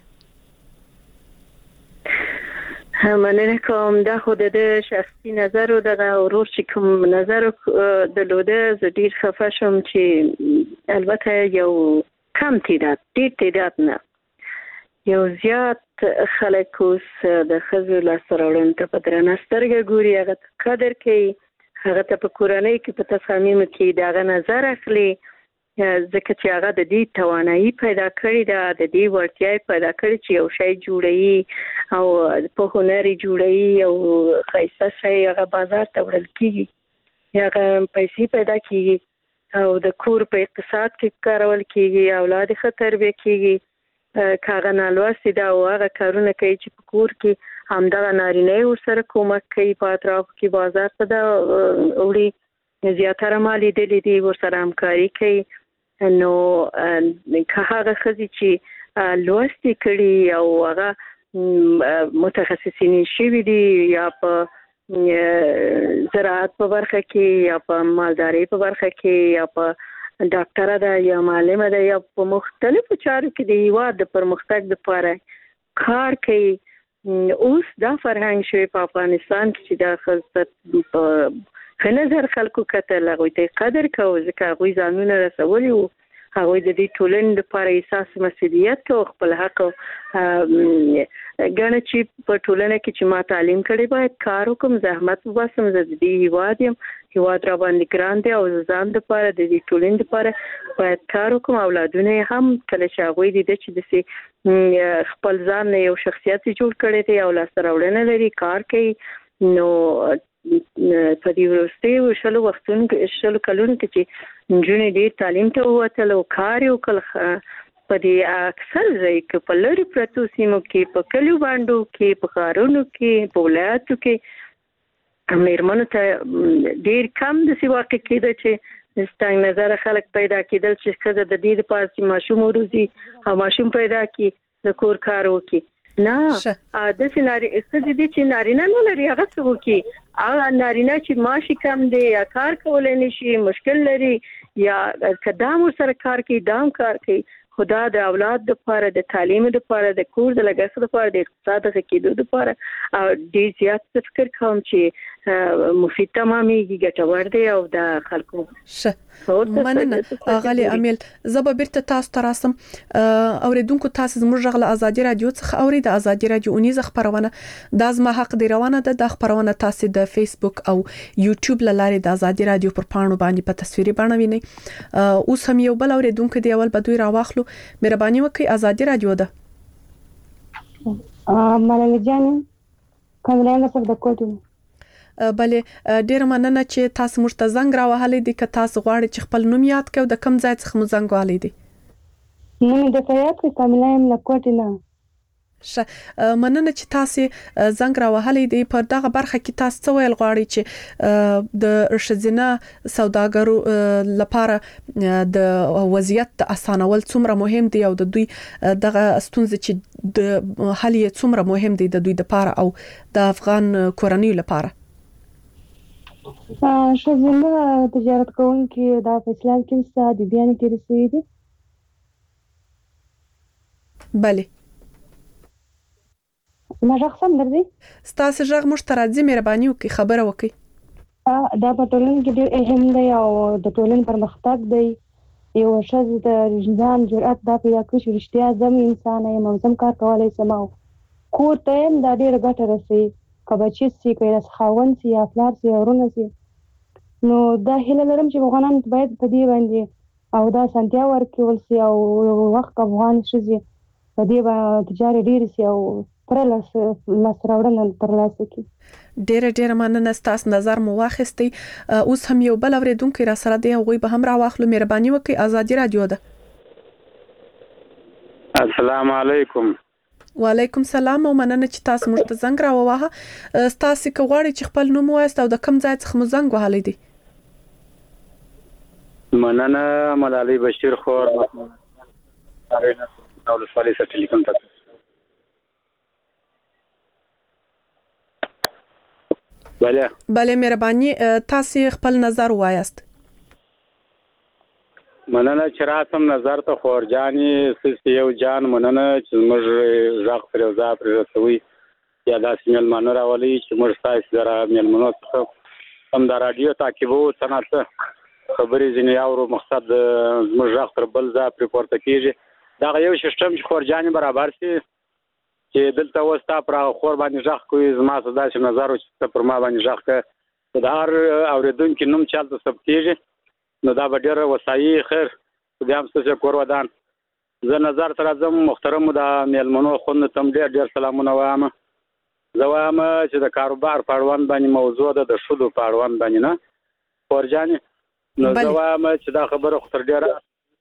مننه کوم، دا خو د شخصي نظر او د ورور چې کوم نظر درلوده زه ډیر خفه شوم چې البته یو کم تعداد ډیر تعداد نه یو زیات خلک اوس د ښځو لاسته راوړنې په درنه سترګه ګوري، هغه قدر کوي، هغه ته په کورنۍ کې په تصامیمو کې دغه نظر اخلي ځکه چې هغه د دې توانایي پیدا کړې ده، د دې وړتیا پیدا کړې چې یو شی جوړوي او په هنر جوړوي او ښایسته شی هغه بازار ته وړل کېږي، هغه پیسې پیدا کېږي. او د کور په اقتصاد کې کارول کیږي، اولاد خطر به کیږي، کاغه نالوستي دا هغه کارونه کوي چې په کور کې همدغه نارینه ورسره کومک کوي، په اطراف کې بازار ته دا وړي زیاتره مالي دلی دی ورسره همکاري کوي. نو که هغه ښځې چې لوستي کړي او هغه متخصصین شوي دي یا په زراعت په برخه کې یا په مالدارۍ په برخه کې یا په ډاکټره ده یا معلمه ده یا په مختلفو چارو کې د هیواد د پرمختګ لپاره کار کوي. اوس دا فرهنګ شوی په افغانستان کې چې دا ښځه په ښه نظر خلکو کتل، هغوی ته قدر کوو ځکه هغوی ځانونه رسولي وو، هغوی د دې ټولنې لپاره احساس مسؤلیت او خپل حق ګڼه چې په ټولنه کې چې ما تعلیم کړی باید کار وکړم، زحمت وباسم، زه د دې هیواد یم، هیواد را باندې ګران دی او ځان لپاره د دې ټولنې لپاره باید کار وکړم. اولادونه هم کله چې هغوی دي چې داسې خپل ځان یو شخصیت جوړ کړی دی او لاسته راوړنه لري، کار کوي، نو په دې وروستیو شلو کلونو کې چې نجونې ډېر تعلیم ته ووتل او کار یې وکړ، په دې اکثر ځای کې په لرې پرتو سیمو کې، په کلیو بانډو کې، په ښارونو کې، په ولایاتو کې مېرمنو ته ډېر کم داسې واقع کېده چې ستنګ نظره خلک پیدا کېدل چې ښځه د دې لپاره چې ماشوم وروزي او ماشوم پیدا کړي د کور کار وکړي. نه داسې ښځې دي چې نارینه نه لري، هغه څه وکړي، هغه نارینه چې معاش کم دی یا کار کولی نه شي، مشکل لري، یا که دا ورسره کار کوي دا هم کار کوي، خو دا د اولاد دپاره، د تعلیم دپاره، د کور د لګښت دپاره، د اقتصاد د ښه کېدو دپاره ډېر زیات څه فکر کوم چې مفید تمامېږي، ګټور دی او د خلکو مننه. غالي امیل، زه به بیرته تاسو ته راسم. اوریدونکو تاسو زموږ غږ له ازادي رادیو څخه اوري. د ازادي رادیو اونیزه خبرونه د زما حق دی روانه ده. د خبرونه تاسو د فیسبوک او یوټیوب لارې د ازادي رادیو پر پاڼو باندې په تصویري بڼه وینئ. اوس هم یو بل اوریدونکو دی اول بدوی راواخلو. مهرباني وکړئ، ازادي رادیو ده. ملالۍ جان کومه څه د کوټه بلې ډیر مننه چې تاسو موږ ته زنګ راوهلې دي. که تاسو غواړئ چې خپل نوم یاد کړئ د کوم ځای څخه مو زنګ وهلې دي؟ نوم د فیاض کاملایم له کوټه نه. مننه چې تاسو زنګ راوهلې دي. پر دغه برخه کې تاسو څه ویل غواړئ چې د ښځینه سوداګرو لپاره د وضعیت اسانول څومره مهم دي او د دوی دغه ستونزې چې د حل یې څومره مهم دي د دوی لپاره او د افغان کورنیو لپاره؟ ښځینه تجارت کوونکي د اسلام کې څه د بیان کې رسېږي دي؟ بله ما ژغ سم درځي؟ ستاسو ژغ موږ ته راځي. مهرباني وکړئ خبره وکړئ. دا په ټولنه کې ډېر اهم دی او د ټولنې پرمختګ دی. یو ښځه د ځان جرأت دا پیدا کړي چې رښتیا زم انسان یم او زم کار کولی شم او کور ته یم دا ډېره ګټه رسوي، که بچي سي، که یې خاوند سي یا پلار سي یا ورونه سي. نو دا هیله لرم چې افغانان باید په دې باندې او دا اسانتیا ورکول سي او وخت افغان ښځې په دې باندې تجارت ډېر سي او لاس راوړنه ترلاسه کړي. ډېره مننه. ستاسو نظر مو واخیستی. اوس هم یو بل اوریدونکو را سره دی، هغوی به هم راواخلو. مهرباني وکړئ، ازادي رادیو ده. السلام علیکم. وعلیکم السلام او مننه چې تاسو موږ ته زنګ راووهه. تاسو که غواړئ چې خپل نوم ووایاست او د کوم ځای څخه مو زنګ وهلی دی؟ مننه. ملالۍ بشیر خور ولسوالۍ څخه ټلیفون ته. بله مهرباني، تاسو خپل نظر وایاست. مننه چې راسم نظر ته خورجانې سیستي یو جان مننه چې موږ ژغ پر یو ځای پرې رسوي یا داسې میلمانه راولي چې موږ ستاسو سره میلمنو څخه هم د راډیو تعقیبو څه نه څه خبرې ځینې اورو، مقصد زموږ ژغ تر بل ځای پرې پورته کېږي. دغه یو سیسټم چې خورجانې برابر سي چې دلته اوس تا پر خور باندې ژغ کوي، زما څه داسې نظر و چې پر ما باندې ژغ کوي، د هر اورېدونکي نوم چې هلته ثبتېږي نو دا به ډېره وسایي خیر بیا هم ستاسو کور ودان. زه نظر ته راځم محترمو د میلمنو خوندو ته هم ډېر سلامونه وایم. زه وایم چې د کاروبار په اړوند باندې موضوع ده، د ښځو په اړوند باندې نه. خورجانې نو دا وایم چې دا خبره خو تر ډیره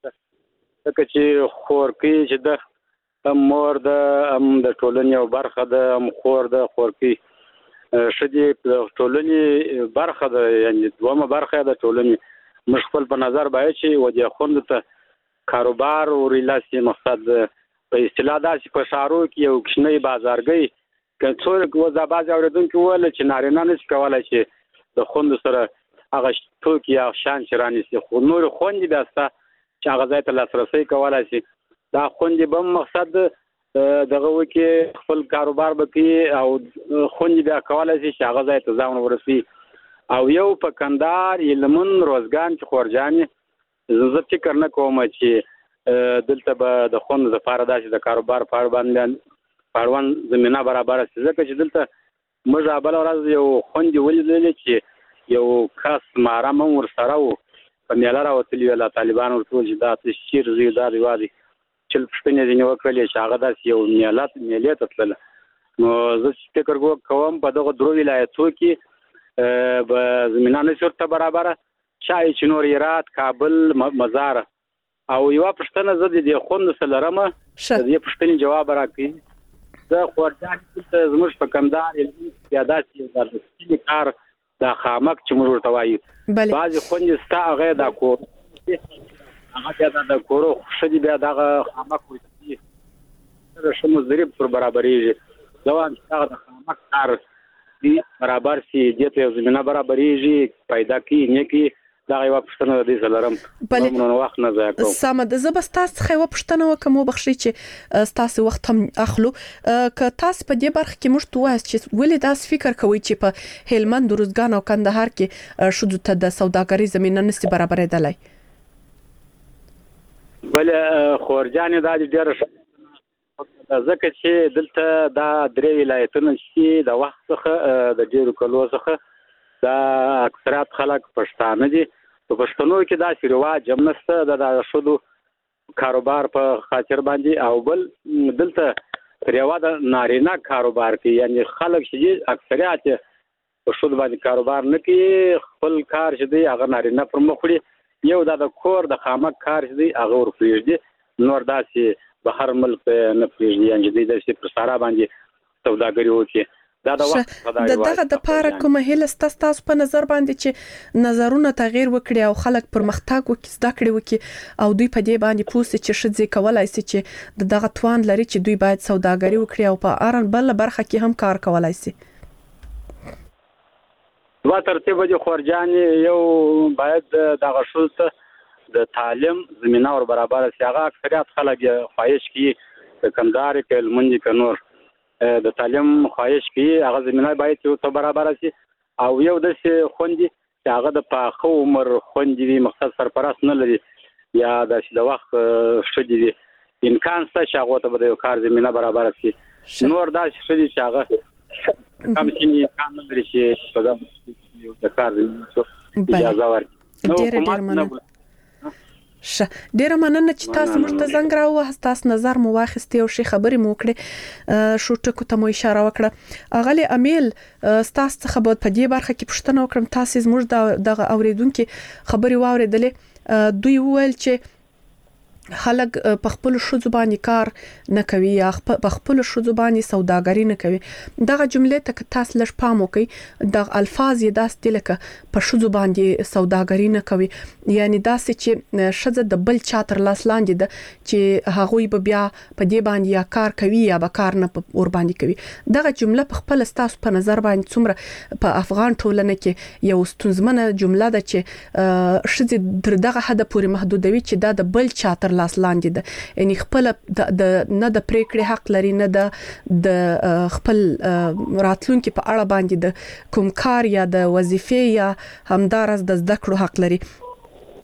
چې خورکی چې د مور د ټولنې یو برخه د خور د خورکی شدي ټولنې برخه د یعنی دومره برخه د ټولنې مشغول په نظر باید چې ودی خوند ته کاروبار او ریلاسي مقصد په اصطلاح داسې په شارو کې یو کښنی بازارګي که څوک وځاباز اوریدونکو ول چې نارینه نشي کولای چې د خوند سره هغه ټوکی یا شان شرانی سي خو نور خوندې داسته چې هغه ځای ته لاسرسي کولای شي دا خوندې به مقصد دغه وکي خپل کاروبار وکړي او خوندې بیا کولای شي چې هغه ځای ته ځان ورسي او یو په کندهار یلمن روزګان چې خورجانې زه فکر نه کوم چې دلته به د خوند لپاره داسې د کاروبار پاروان زمينه برابر شي ځکه چې دلته موږ بل ورځ یو خوند ولیدل چې یو خاص مارام ورسره و په میله راوتلی ولا طالبان ورته چې دا تشیر زی دا ریوادي چې پښتنې دی نو کولې چې هغه داسې یو میله تتل نو زه فکر کوم په دغه درو ولایتو کې به زمينانه شرطه برابر شای چې نور هرات کابل مزار او یو پښتنه زده دی خوند سلرمه دې پښتنې جواب راکړي زه خورجان ته زموږ په کندهار یا داسې د کار دا خامک چې موږ ورته وایو بعضی خوند ستا هغه دا کو هغه دا کورو شدي بیا دا خامک وي سره شمو ضریب پر برابرېږي ځوان هغه د خامک کار دی برابر سي دې ته زمينه برابرېږي پیدا کی نه کی دا یو پښتنه د دې سلرم نو وخت نه ځای کوم سمد زه بس تاسو خو پښتنه وکم بخښي چې تاسو وخت هم اخلو ک تاسو په دې برخه کې مشت وایي چې ولې تاسو فکر کوئ چې په هلمند روزګان او کندهار کې شوه ته د سوداګري زمينه نسي برابرېدلای بل خورجان د ډېر ځکه چې دلته دا درې ولایتونه چې د وخت څخه د ډېرو کلو څخه دا اکثریت خلک پښتانه دي په پښتنو کې دا رواج هم نشته د شودو کاروبار په خاطر باندې او بل دلته ریوا د نارینه کاروبار کې یعنی خلک چې اکثریت په شودو باندې کاروبار نه کوي خپل کار چې دی هغه نارینه پر مخ وړي یو د کور د خامک کار چې دی هغه ورپریږدي نور داسې بهر ملک نه پریږدي یعنی د دې پر سارا باندې سوداګري وکړي دا د وخت دغه د پاره کومه هله تاسو په نظر باندې چې نظرونه تغییر وکړي او خلک پرمختګ وکړي زده کړي وکړي او دوی په دې باندې پوسټ چې شذ کولای شي چې دغه توان لري چې دوی باید سوداګري وکړي او په ارن بل برخه کې هم کار کولای شي وا ترتیب دي خورجان یو باید دغه شوته د تعلیم زمينه ور برابر شي هغه اکثریت خلک خواهش کوي د کندهار کې لمنځ کنور د تعلیم خواهش کوي هغه زمينه باید یو څه برابر شي او یو د خوندې چې هغه د پاخه عمر خوندې مقصد سرپرست نه لري یا د وخت شدي امکان شته چې هغه ته د کار زمينه برابر شي نور دا شدي چې هغه کم شي امکان نه لري چې په د کار اجازه ورکړي ډېر مننه ډیره مننه چې تاسو موږ ته زنګ راوه تاسو نظر مو واخیستي او شي خبرې مو کړې شو ټکو ته مو اشاره وکړه اغلی امیل تاسو څخه په دې برخه کې پوښتنه وکړم تاسو موږ د اوریدونکو خبرې واوریدلې دوی وویل چې خلک په خپل شذ باندې کار نه کوي یا په خپل شذ باندې سوداګري نه کوي دغه جمله ته تاسو لږ پام وکړئ د الفاظ یې داسې لکه په شذ باندې سوداګري نه کوي یعنی داسې چې شذ د بل چاتر لاس لاندې ده چې هغه به بیا په دې باندې یا کار کوي یا به کار نه ور باندې کوي دغه جمله په خپل تاسو په نظر باندې څومره په افغان ټولنه کې یو ستونزمنه جمله ده چې شذ تر دغه حد پورې محدودوي چې دا د بل چاتر لاس لاندې ده یعنی خپل د نه د پریکړې حق لري نه د خپل راتلونکو په اړه باندې د کوم کار یا د وظیفې یا همدارس د زده کړو حق لري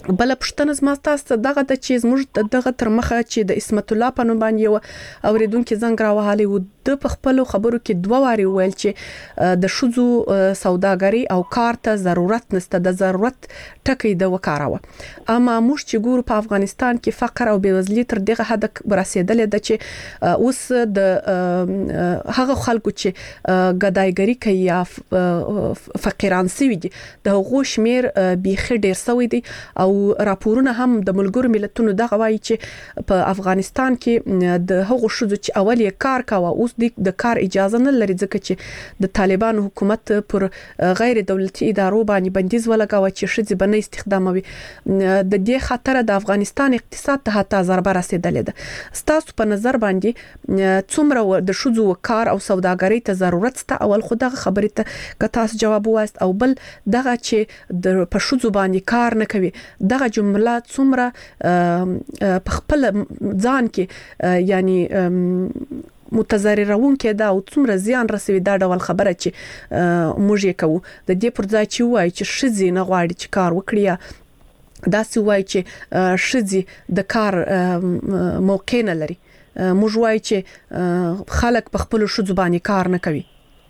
بل پښتنه زما تاسو دغه د چې زموږ دغه تر مخه چې د اسمت الله په نوم باندې یو اوریدونکو زنګ راوهالي و د خپل خبرو کې دوه واری ویل چې د شذو سوداګری او کار ته ضرورت نشته د ضرورت ټکی د وکاروه اما موږ چې ګورو په افغانستان کې فقر او بیوزلي تر دغه حد رسیدلې ده چې اوس د هغه خلکو چې ګدایګری کوي یا فقیران سوي دي د هغو شمیر بيخي ډیر سوي دي او راپورونه هم د ملګرو ملتونو دغه وایي چې په افغانستان کې د هغو شذو چې اول یې کار کاوه اوس د کار اجازه نه لري ځکه چې د طالبانو حکومت پر غیر دولتي ادارو باندې بندیز ولګاوه چې شذې بنه استخداموي د دې خطر د افغانستان اقتصاد ته حتی ضربه رسیدلې ده ستاسو په نظر باندې څومره د شذو کار او سوداګرۍ ته ضرورت ته اول خو دغه خبرې ته که تاسو جواب وایست او بل دغه چې د په شذو باندې کار نه کوي دغه جمله څومره په خپل ځان کې یعنی متضررون کې دا او څومره زیان رسوي دا ډول خبره چې موږ یې کوو د دې پر ځای چې وایي چې شذې نه غواړي چې کار وکړي دا سی وایي چې شذې د کار موقع نه لري موږ وایي چې خلک په خپل شذو باندې کار نه کوي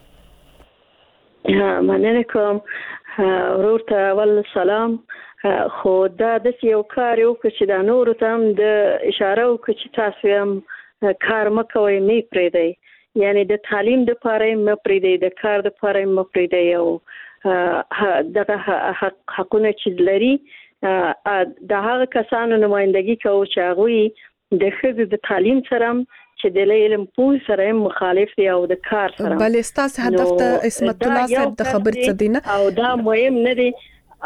مننه کوم ورور ته ول سلام خو دا د یو کار یو چې دا نور ته هم د اشاره وکړي چې تاسو هم کار مکوئ نه پرېږدئ یعنی د تعلیم د پاره م پرېږدئ د کار د پاره م پرېږدئ او دغه حقونه چې لري د هغه کسانو نمائندګي کوي چې هغه د خځو د تعلیم سره چې د علم پوه سره مخالف دی او د کار سره بل استاس هدف ته اسمت الله صاحب د خبر څه دینه او دا مهم نه دی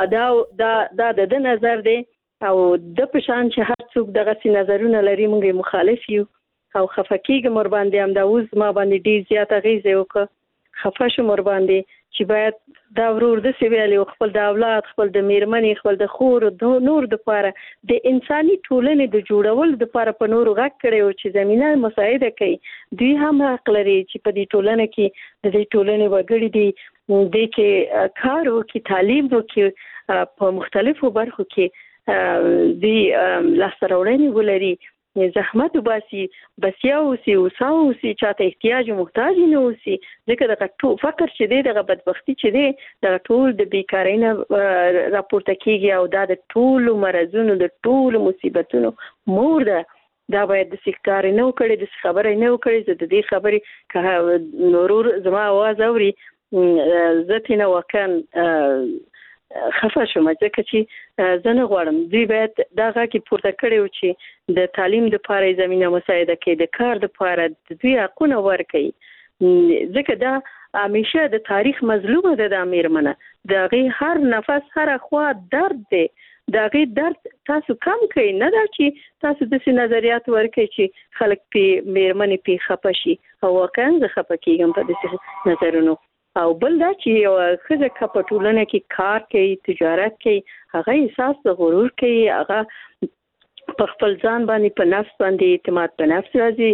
دا د نظر دی او د پشان چې هر څوک دغه سي نظرونه لري موږ مخالف یو او خفقېږم ور باندې هم دا اوس ما باندې ډیر زیاته غیزه وکړه خفه شم ور باندې چې باید دا ورور د سیویل خپل د اولاد خپل د میرمنې خپل د خور د نور د پاره د انساني ټولنې د جوړول د پاره په نور غږ کړي او چې زمينه مساعده کوي دوی هم حق لري چې په دې ټولنه کې د دې ټولنې وګړي دي د کې کار وکړي تعلیم وکړي په مختلفو برخو کې دی لاسته ولري زحمت وباسي بس یو سی او ساوسی چاته احتیاج محتاج نه اوسي ځکه د فقر چې دی د بدبختی چې دی د ټول د بیکاری نه راپورته کیږي او د ټول مرزونو د ټول مصیبتونو مور ده دا باید د سکار نه وکړي د خبرې نه وکړي د دې خبرې که نورور زما आवाज اوري زته نه وکن خفه شوم ځکه چې زنه غواړم دوی باید دغه کې پورته کړي و چې د تعلیم د پاره زمينه مساعده کوي د کار د پاره د دوی حقونه ورکړي ځکه دا همیشه د تاریخ مظلومه ده د میرمنه دغه هر نفس هر خوا درد دی دغه درد تاسو کم کوي نه دا چې تاسو د سي نظریات ورکړي چې خلک په میرمنې په خپه شي او واقعا زه خپه کیږم په دې نظرونو او بل دا چې یو خزه کپټولنه کې کار کوي تجارت کوي هغه احساس د غرور کوي هغه په خپل ځان باندې په نفس باندې اعتماد په نفس راځي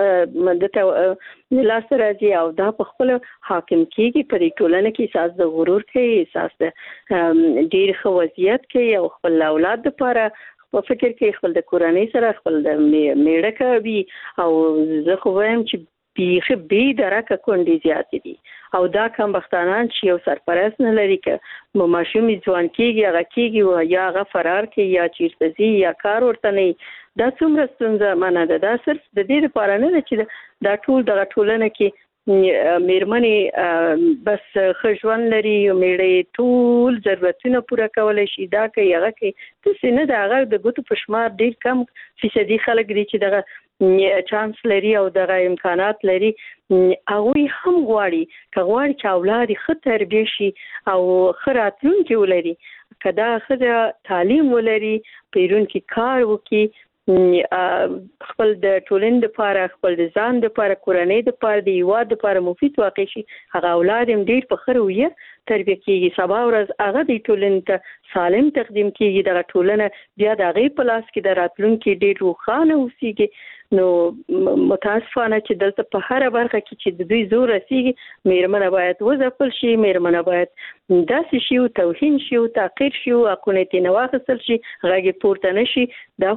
د لاس راځي او دا په خپل حاکم کېږي په دې ټولنه کې احساس د غرور کوي احساس د ډیر ښه وضعیت کوي او خپل اولاد لپاره په فکر کې خپل د کورنۍ سره خپل د میړه کوي او زه خو وایم چې بیخي بې درکه کونډې زیاتې دي او دا کم بختانان چې یو سرپرست نه لري که ماشوم ځوان کېږي هغه کېږي یا هغه فرار کوي یا چیرته ځي یا کار ورته نه دا څومره ستونزه منه ده دا صرف د دې لپاره نه ده چې دا ټول دغه ټولنه کې میرمنې بس ښه ژوند لري میړه ټول ضرورتونه پوره کولی شي دا کوي هغه کوي داسې نه ده هغه د ګوتو په شمار ډېر کم فیصدي خلک دي چې دغه چانس لري او دغه امکانات لري هغوی هم غواړي که غواړي چې اولاد ښه تربیه شي او ښه راتلونکي ولري که دا ښځه تعلیم ولري پیرون کې کار وکړي خپل د ټولنې لپاره خپل د ځان لپاره کورنۍ لپاره د هیواد لپاره مفید واقع شي هغه اولاد هم ډېر په ښه رویه تربیه کېږي سبا ورځ هغه د ټولنې ته سالم تقدیم کېږي دغه ټولنه بیا د هغې په لاس کې د راتلونکي ډېر روښانه اوسېږي نو متاسفانه چې دلته په هر برخه کې چې د دوی زور رسیږي میرمنه باید وځپل شي، میرمنه باید داسې شي او توهین شي او تحقیر شي او حقونه تې نه واخیستل شي، غږ پورته نشي. دا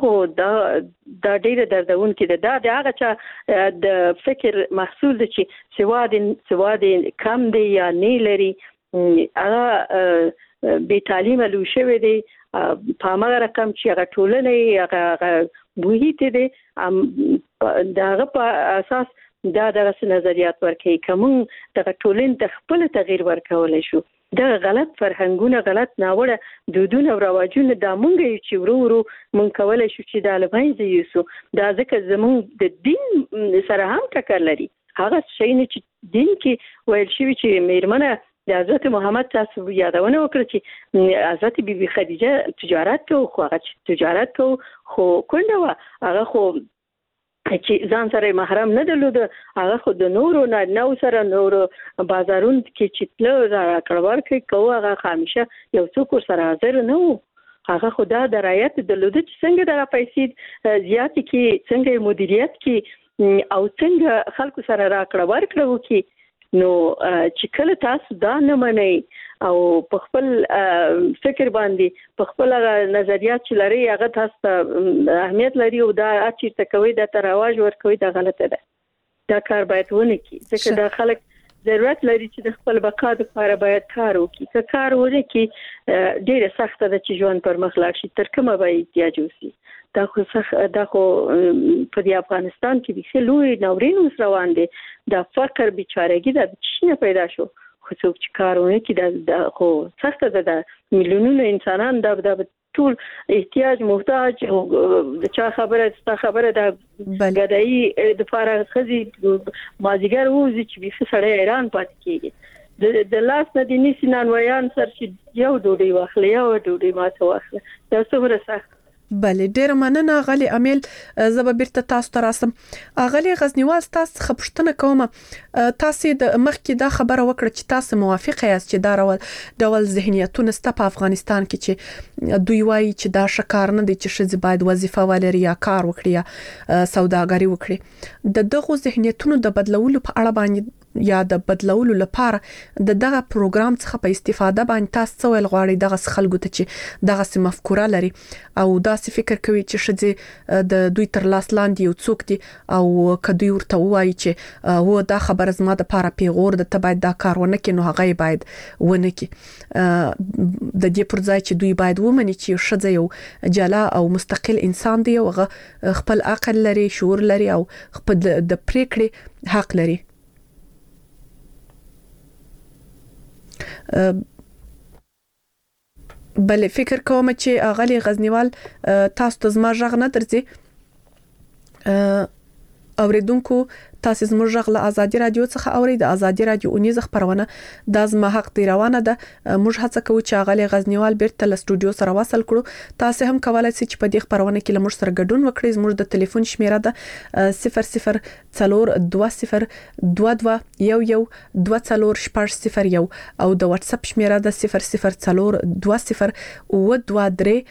ډیره دردونکې ده. دا د هغه چا د فکر محصول دی چې سواد کم دی یا نه لري، هغه بې تعلیمه لوی شوی دی په هغه رقم چې هغه ټولنه هغه محیط دی دغه په اساس دا دغه نظریات ورکوي. کوم دغه ټولنې د خپل تغییر ورکولای شو، دا غلط فرهنګونه، غلط ناوړه دودونه او رواجونه دا مونږ چې ورو مونږ کولای شو چې دا لمنځه یوسو. دا ځکه زمونږ د دین سره هم ټکر لري. هغه شی نه چې دین کې ویل شوی چې میرمنه د حضرت محمد تاسو یادونه وکړه چې حضرت بیبي خدیجه تجارت کوي، خو هغه تجارت کوي خو کونډه وه، هغه خو چې ځان سره محرم نه درلود، هغه خو د نورو نه سره نورو بازارونو کې چې تل راکړور کوي، هغه همیشه یو څوک سره حاضر نه وو. هغه خو دا د رعایت درلود چې څنګه دغه پیسې زیاتې کې، څنګه مدیریت کې او څنګه خلکو سره راکړور کړو کې. نو چې کله تاسو دا نه منئ او په خپل فکر باندې په خپل نظریات چې لري هغه تاسو ته اهمیت لري او دا چیرته کوي دا ترواج ورکوي، دا غلطه ده. دا کار باید ونه کی ځکه دا خلک ضرورت لري چې د خپل بقا لپاره باید کار وکړي. که کار ونه کی ډیره سخته ده چې ژوند پر مخ لاړ شي، تر کومه به احتیاج وسی. دا خو په افغانستان کې به لوی ناورین اوس روان دي. دا فقر بیچارهګي د چینه پیدا شو، خو څوک چې کارونه کې دا خو سخته ده. د میلیونونو انسانان دا ټول احتیاج محتاج او د چا خبره د غدایي د فارغ خزي مازیګر وځي چې به سړی ایران پاتې کیږي. د لاس نه دي نسینان ویان سر چې یو ډوډۍ واخلي یو ډوډۍ ماته واخلي. دا څومره سخت. بله ډیر مننه غلی امیل. زه به بیرته تاسو ته راسم. غلی غزنیوال تاسو خپشتنه کوم، تاسو د مخکې دا خبره وکړه چې تاسو موافق یاست چې دا ډول ذهنیتونه ست په افغانستان کې چې دوی وایي چې دا شکار نه دي چې ښځې باید وظیفه ولري یا کار وکړي یا سوداګري وکړي. د دغه ذهنیتونو د بدلولو په اړه باندې یا د بدلولو لپاره دغه پروګرام څخه په استفاده باندې تاسو ول غواړي دغه خلکو ته چې دغه مفکوره لري او داسې فکر کوي چې ښځې د دوی تر لاس لاندې یو څوک دي او کدی ورته وایي چې و دا خبره زما د لپاره پیغور د تبعید دا کارونه کې نو هغه باید ونه کې د دې پر ځای چې دوی باید ومني چې ښځه یو جلا او مستقل انسان دی او خپل عقل لري، شعور لري او خپل د پریکړې حق لري. بله فکر کوم چې اغلی غزنیوال تاسو ته زما ژغ نه درځي. اوریدونکو تاسو زموږ ژغ له ازادي رادیو څخه اورئ. د ازادي رادیو اونیز خبرونه د زما حق دی روانه ده. موږ هڅه کوو چې اغلی غزنیوال بیرته له سټوډیو سره وصل کړو. تاسو هم کولای شئ چې په دې خبرونه کې لمر سره ګډون وکړئ. زموږ د ټلیفون شمیره ده 0042011240 او د واتس اپ شمیره ده 00420203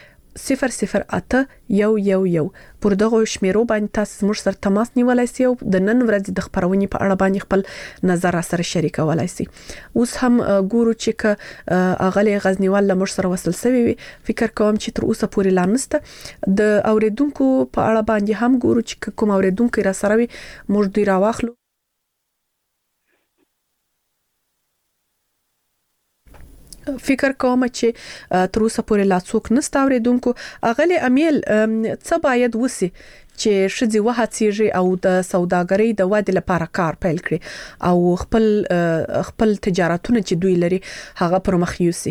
00811 پر دغه شمیرو باندې تاسو موږ سره تماس نیولای شئ او د نن ورځې د خبرونې په اړه باندې خپل نظر سره شریکولای شئ. اوس هم ګورو چې اغلی غزنیوال له موږ سره وصل شوی وي. فکر کوم چې تر اوسه پورې لا نسته. د اوریدونکو په اړه باندې هم ګورو چې کوم اوریدونکو را سره وي موږ دوی راواخلو. فکر کوم چې تر اوسه پورې لا څوک نسته اوریدونکو. اغلی امیل څه باید وسی چې ښځې وهڅیږي او د سوداګرۍ د ودې لپاره کار پیل کړي او خپل تجارتونه چې دوی لري هغه پر مخ یوسي؟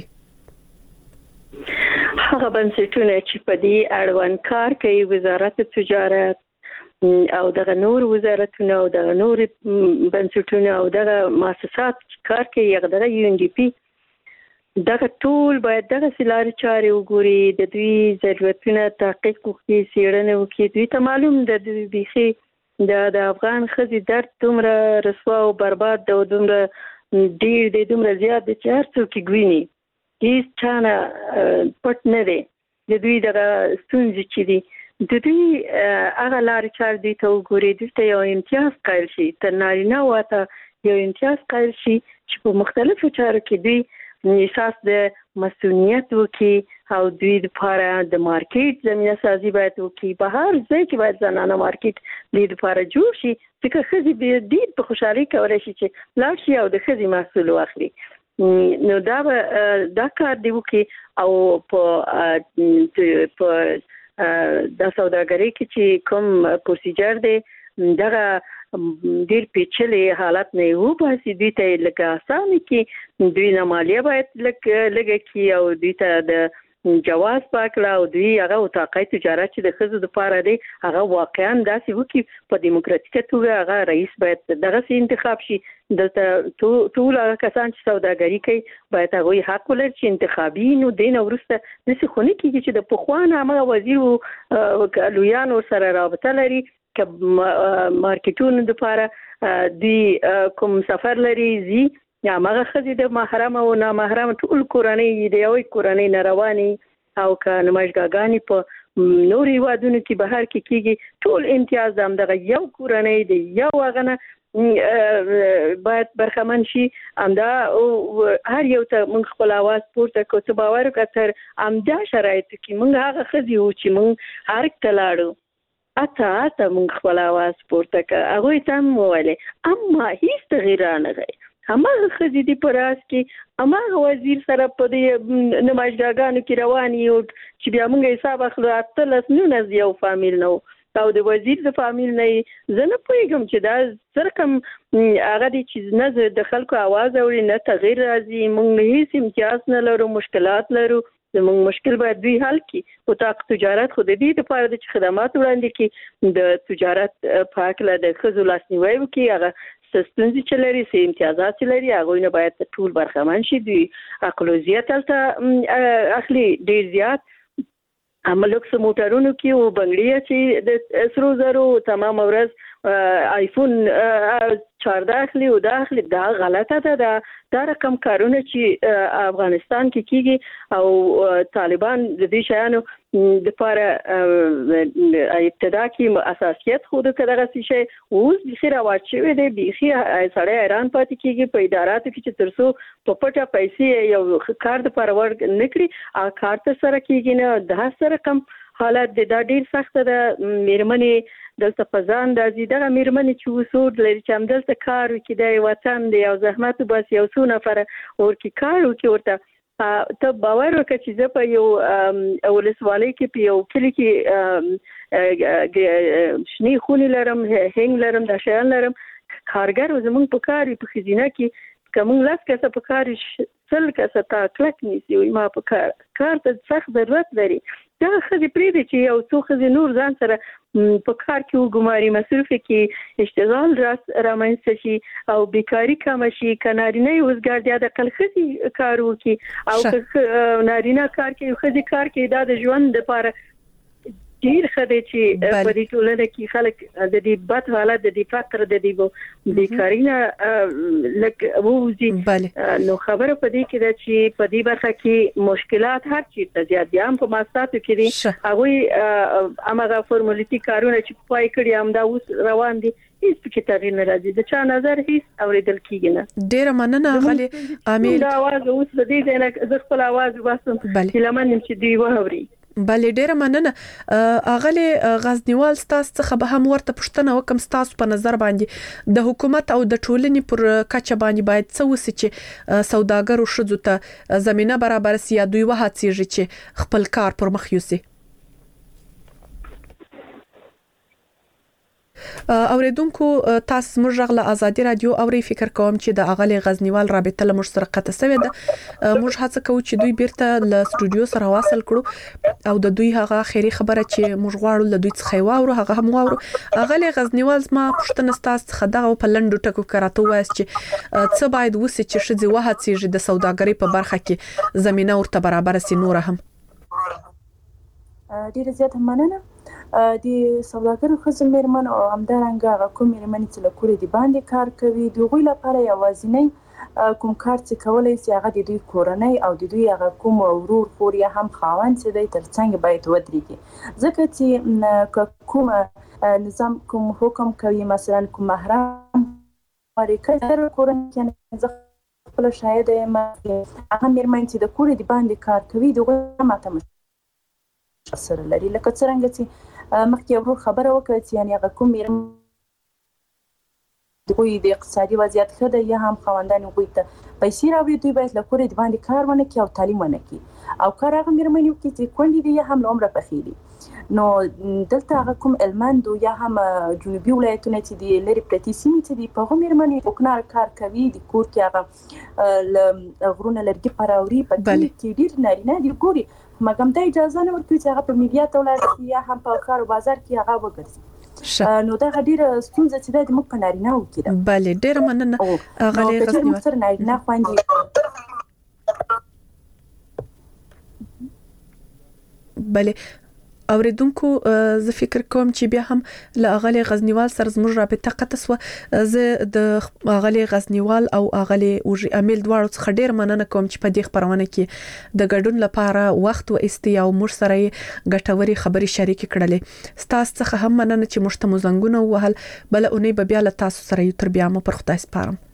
هغه بنسټونه چې په دې اړوند کار کوي، وزارت تجارت او دغه نور وزارتونه او دغه نور بنسټونه او دغه مؤسسات کار کوي، دغه UNDP دغه ټول باید دغه سلاري چاري وګوري، د دوی ضرورتونه تحقیق وکړي، څېړنه وکړي. دوی ته معلوم ده د بيخي د افغان ښځې درد دومره رسوا او برباد ده او دومره ډېر دی، دومره زیات دی چې هر څوک یې ګویني، هېڅ چا نه پټ نه دی. د دوی دغه ستونزې چې دي د دې هغه لارې چارې دي ته وګوري د یو امتیاز قایل شي تر نارینه واته یو امتیاز قایل شي چې په مختلفو چارو کې دوی احساس د مسؤلیت وکي او دوی لپاره د مارکیټ زمینه سازي باید وکي په هر ځای کې باید زنانه مارکیټ دوی لپاره جوړ شي چې ښځې به ډېر په خوشحالي کولی شي چې لاړ شي او د ښځې محصول واخلي نو دا کار دی وکي او په د سوداګرۍ کې چې کوم پروسیجر دی دغه ډیر پیچلي حالت نه وو باسي دوی ته لکه اسانه کې دوی نه مالیه باید لګه کی او دوی ته د جواز پاکړه او دوی هغه وتاقای تجارت چې د خزو د پاره دی هغه واقعا داسې وکي په دیموکراتیکه توګه هغه رئیس باید دغه سي انتخاب شي دلته ټول هغه کسان چې سوداګري کوي باید هغه حق ولري چې انتخابي نو دین ورسته د خونی کې چې د پخوان هغه وزیر لویانو سره رابطه لري ک مارکیټونو د پاره دی کوم سفر لري زی یا مغه خزي د محرم او نامحرم ټول کورنۍ دی یو کورنۍ نارواني او ک نمایشګاګانی په نوري وادونو کې بهر کې کیږي ټول امتیاز هم دغه یو کورنۍ دی یو غنه باید برخمن شي امدا هر یو ته موږ خپل आवाज پورته کوو څه باور کتر امدا شرایط کې موږ هغه خزي و چې موږ هر کلاړو اته موږ خپل आवाज پورته کوو هغه ته وویل اما هیڅ تغییر نه غي همغه خزي دی پراس کې همغه وزیر سره په دې نمایشګاګانو کې رواني او چې بیا موږ حساب اخلو اتلس نو یو فامیل نو او د وزیر د فامیل نه زنه پوهیږم چې دا سرکم هغه دي چې نه د خلکو आवाज اوري نه تغییر راځي موږ هیڅ امتیاز نه لرو مشکلات لرو زموږ مشکل باید دوی حل کړي او تاق تجارت خو د دې لپاره چې خدمات وړاندې کړي د تجارت په اړه د خزو لاسنیوي وکړي هغه ستونزې چې لري سي امتیازات چې لري هغه نه باید ټول برخمن شي دوی اقلوزیت ته اخلي ډیر زیات عملوکس موټرونو کې او بنگړي چې د سرو زرو تمام ورځ آیفون 14 اخلي او داخلي دا غلطه ده دا رقم کارونه چې افغانستان کې کیږي او طالبان د دې شیانو د لپاره ابتدا کې اساسیت خود کړه شي اوس د خیره واچوي د بيخي سړی ایران پاتې کیږي په اداراتو کې چې ترسو په پټه پیسې یو کار د پرور نکړي ا کار ته سره کیږي نه د سره کم حالت د ډیر سخت ده میرمنې دلته پزان د دغه میرمنې چې وسود لري چې هم دلته کار وکړي د وطن دی او زحمت بس یو څو نفر ورکی کار وکړي ورته ته باور وکړه چې زه په یو ولسوالۍ کې په یو کلی کې شنی خونی لرم هنګ لرم د شیان لرم کارګر زمونږ په کار په خزینه کې کوم لاس کسه په کار سل کسه تا کلک نیسی وي ما په کار ته سخت ضرورت لري دا خزي پرې دي چې یو څو خزي نور ځان سره په کار کې وګماري مصرف کې اشتغال رامنځته شي او بیکاری کم شي کنارینه وزګار د خزي کار وکي او نارینه کار کې خزي کار کې د ژوند لپاره ډیر خدای چې په دې ټولنه کې خلک د دې بد حالت د دې فقر د دې بیکارینا لکه ووزي نو خبره په دې کې ده چې په دې برخه کې مشکلات هر چیرته زیات دي هم په ماستاتو کې دي هغه امغه فورمالیټي کارونه چې پای کړی هم دا اوس روان دي هیڅ پکې تغییر نه راځي د چا نظر هیڅ اوریدل کیږي نه ډیر مننه غلي امیر دا आवाज اوس د دې نه ز خپل आवाज واسم چې لمن چې دی وهوري بلې ډیره مننه اغله غزنیوال ستاسو څخه به هم ورته پښتنه وکم ستاسو په نظر باندې د حکومت او د ټولنې پر کچه باندې باید څه وسی چې سوداګرو شذو ته زمينه برابر سي یا دوی وهڅيږي چې خپل کار پر مخ یوسي اوریدونکو تاسو موږ غله ازادي رادیو اوري فکر کوم چې د اغلی غزنیوال رابطه له مشترکه سوي ده موږ هڅه کوو چې دوی بیرته ل سټوډیو سره واصل کړو او د دوی هغه خيري خبره چې موږ غواړو له دوی څخه واورو هغه هم واورو اغلی غزنیوال ما پښتنه تاسو خدغه په لندو ټکو کراته وایي چې څه باید وسی چې شذي وهڅيږي د سوداګرۍ په برخه کې زمينه ورته برابر سي نور هم ډیر زیات مننه د سوداګرو خزم میرمن او همدارنګه کوم میرمن چې له کورې دی باندې کار کوي دوی لپاره یوازینی کوم کار چې کولای شي هغه د دوی کورنۍ او د دوی هغه کوم ورور خور یا هم خاوند چې دی ترڅنګ باید ودرېږي ځکه چې کوم نظام کوم حکم کوي مثلا کوم محرم اړیکه در کورنۍ کې خپل شاید هغه میرمن چې د کور دی باندې کار کوي دغه ماته سره لري لکه څنګه چې مخکې ورو خبره وکړه چې یعنی هغه کوم میرمن دوی د اقتصادي وضعیت ښه دی یا هم خاوندان هغوی ته پیسې راوړي دوی باید له کور دی باندې کار ونه کړي او تعلیم ونه کړي او کار هغه میرمنې وکړي چې کونډې دي یا هم له عمره پخې دي نو دلته هغه کوم هلمند یا هم جنوبي ولایتونه چې دي لرې پرتې سیمې چې دي په هغو میرمنې وکنار کار کوي د کور کې هغه غرونه لرګي پراوري په کلي کې ډېر نارینه دي ګوري مګم دا اجازه نه ورکوي چې هغه په میډیا ته ولاړ شي یا هم په ښار او بازار کې هغه وګرځي نو دا ډیره ستونزه چې د موږ په نارینه وو کې ده بله ډیره مننه غالي غزنیوال سره نارینه خوندي بله اوریدونکو زه فکر کوم چې بیا هم له اغلی غزنیوال سره زموږ رابطه قطع سو زه د اغلی غزنیوال او اغلی اوجی امیل دواړو څخه ډیر مننه کوم چې په دې خبرونه کې د ګډون لپاره وخت و استی او موږ سره ګټوري خبري شریک کړلې ستاسو څخه هم مننه چې مشته مزنګونه وهل بل اونۍ به بیا له تاسو سره یو تر بیا مو پر خدای سپارم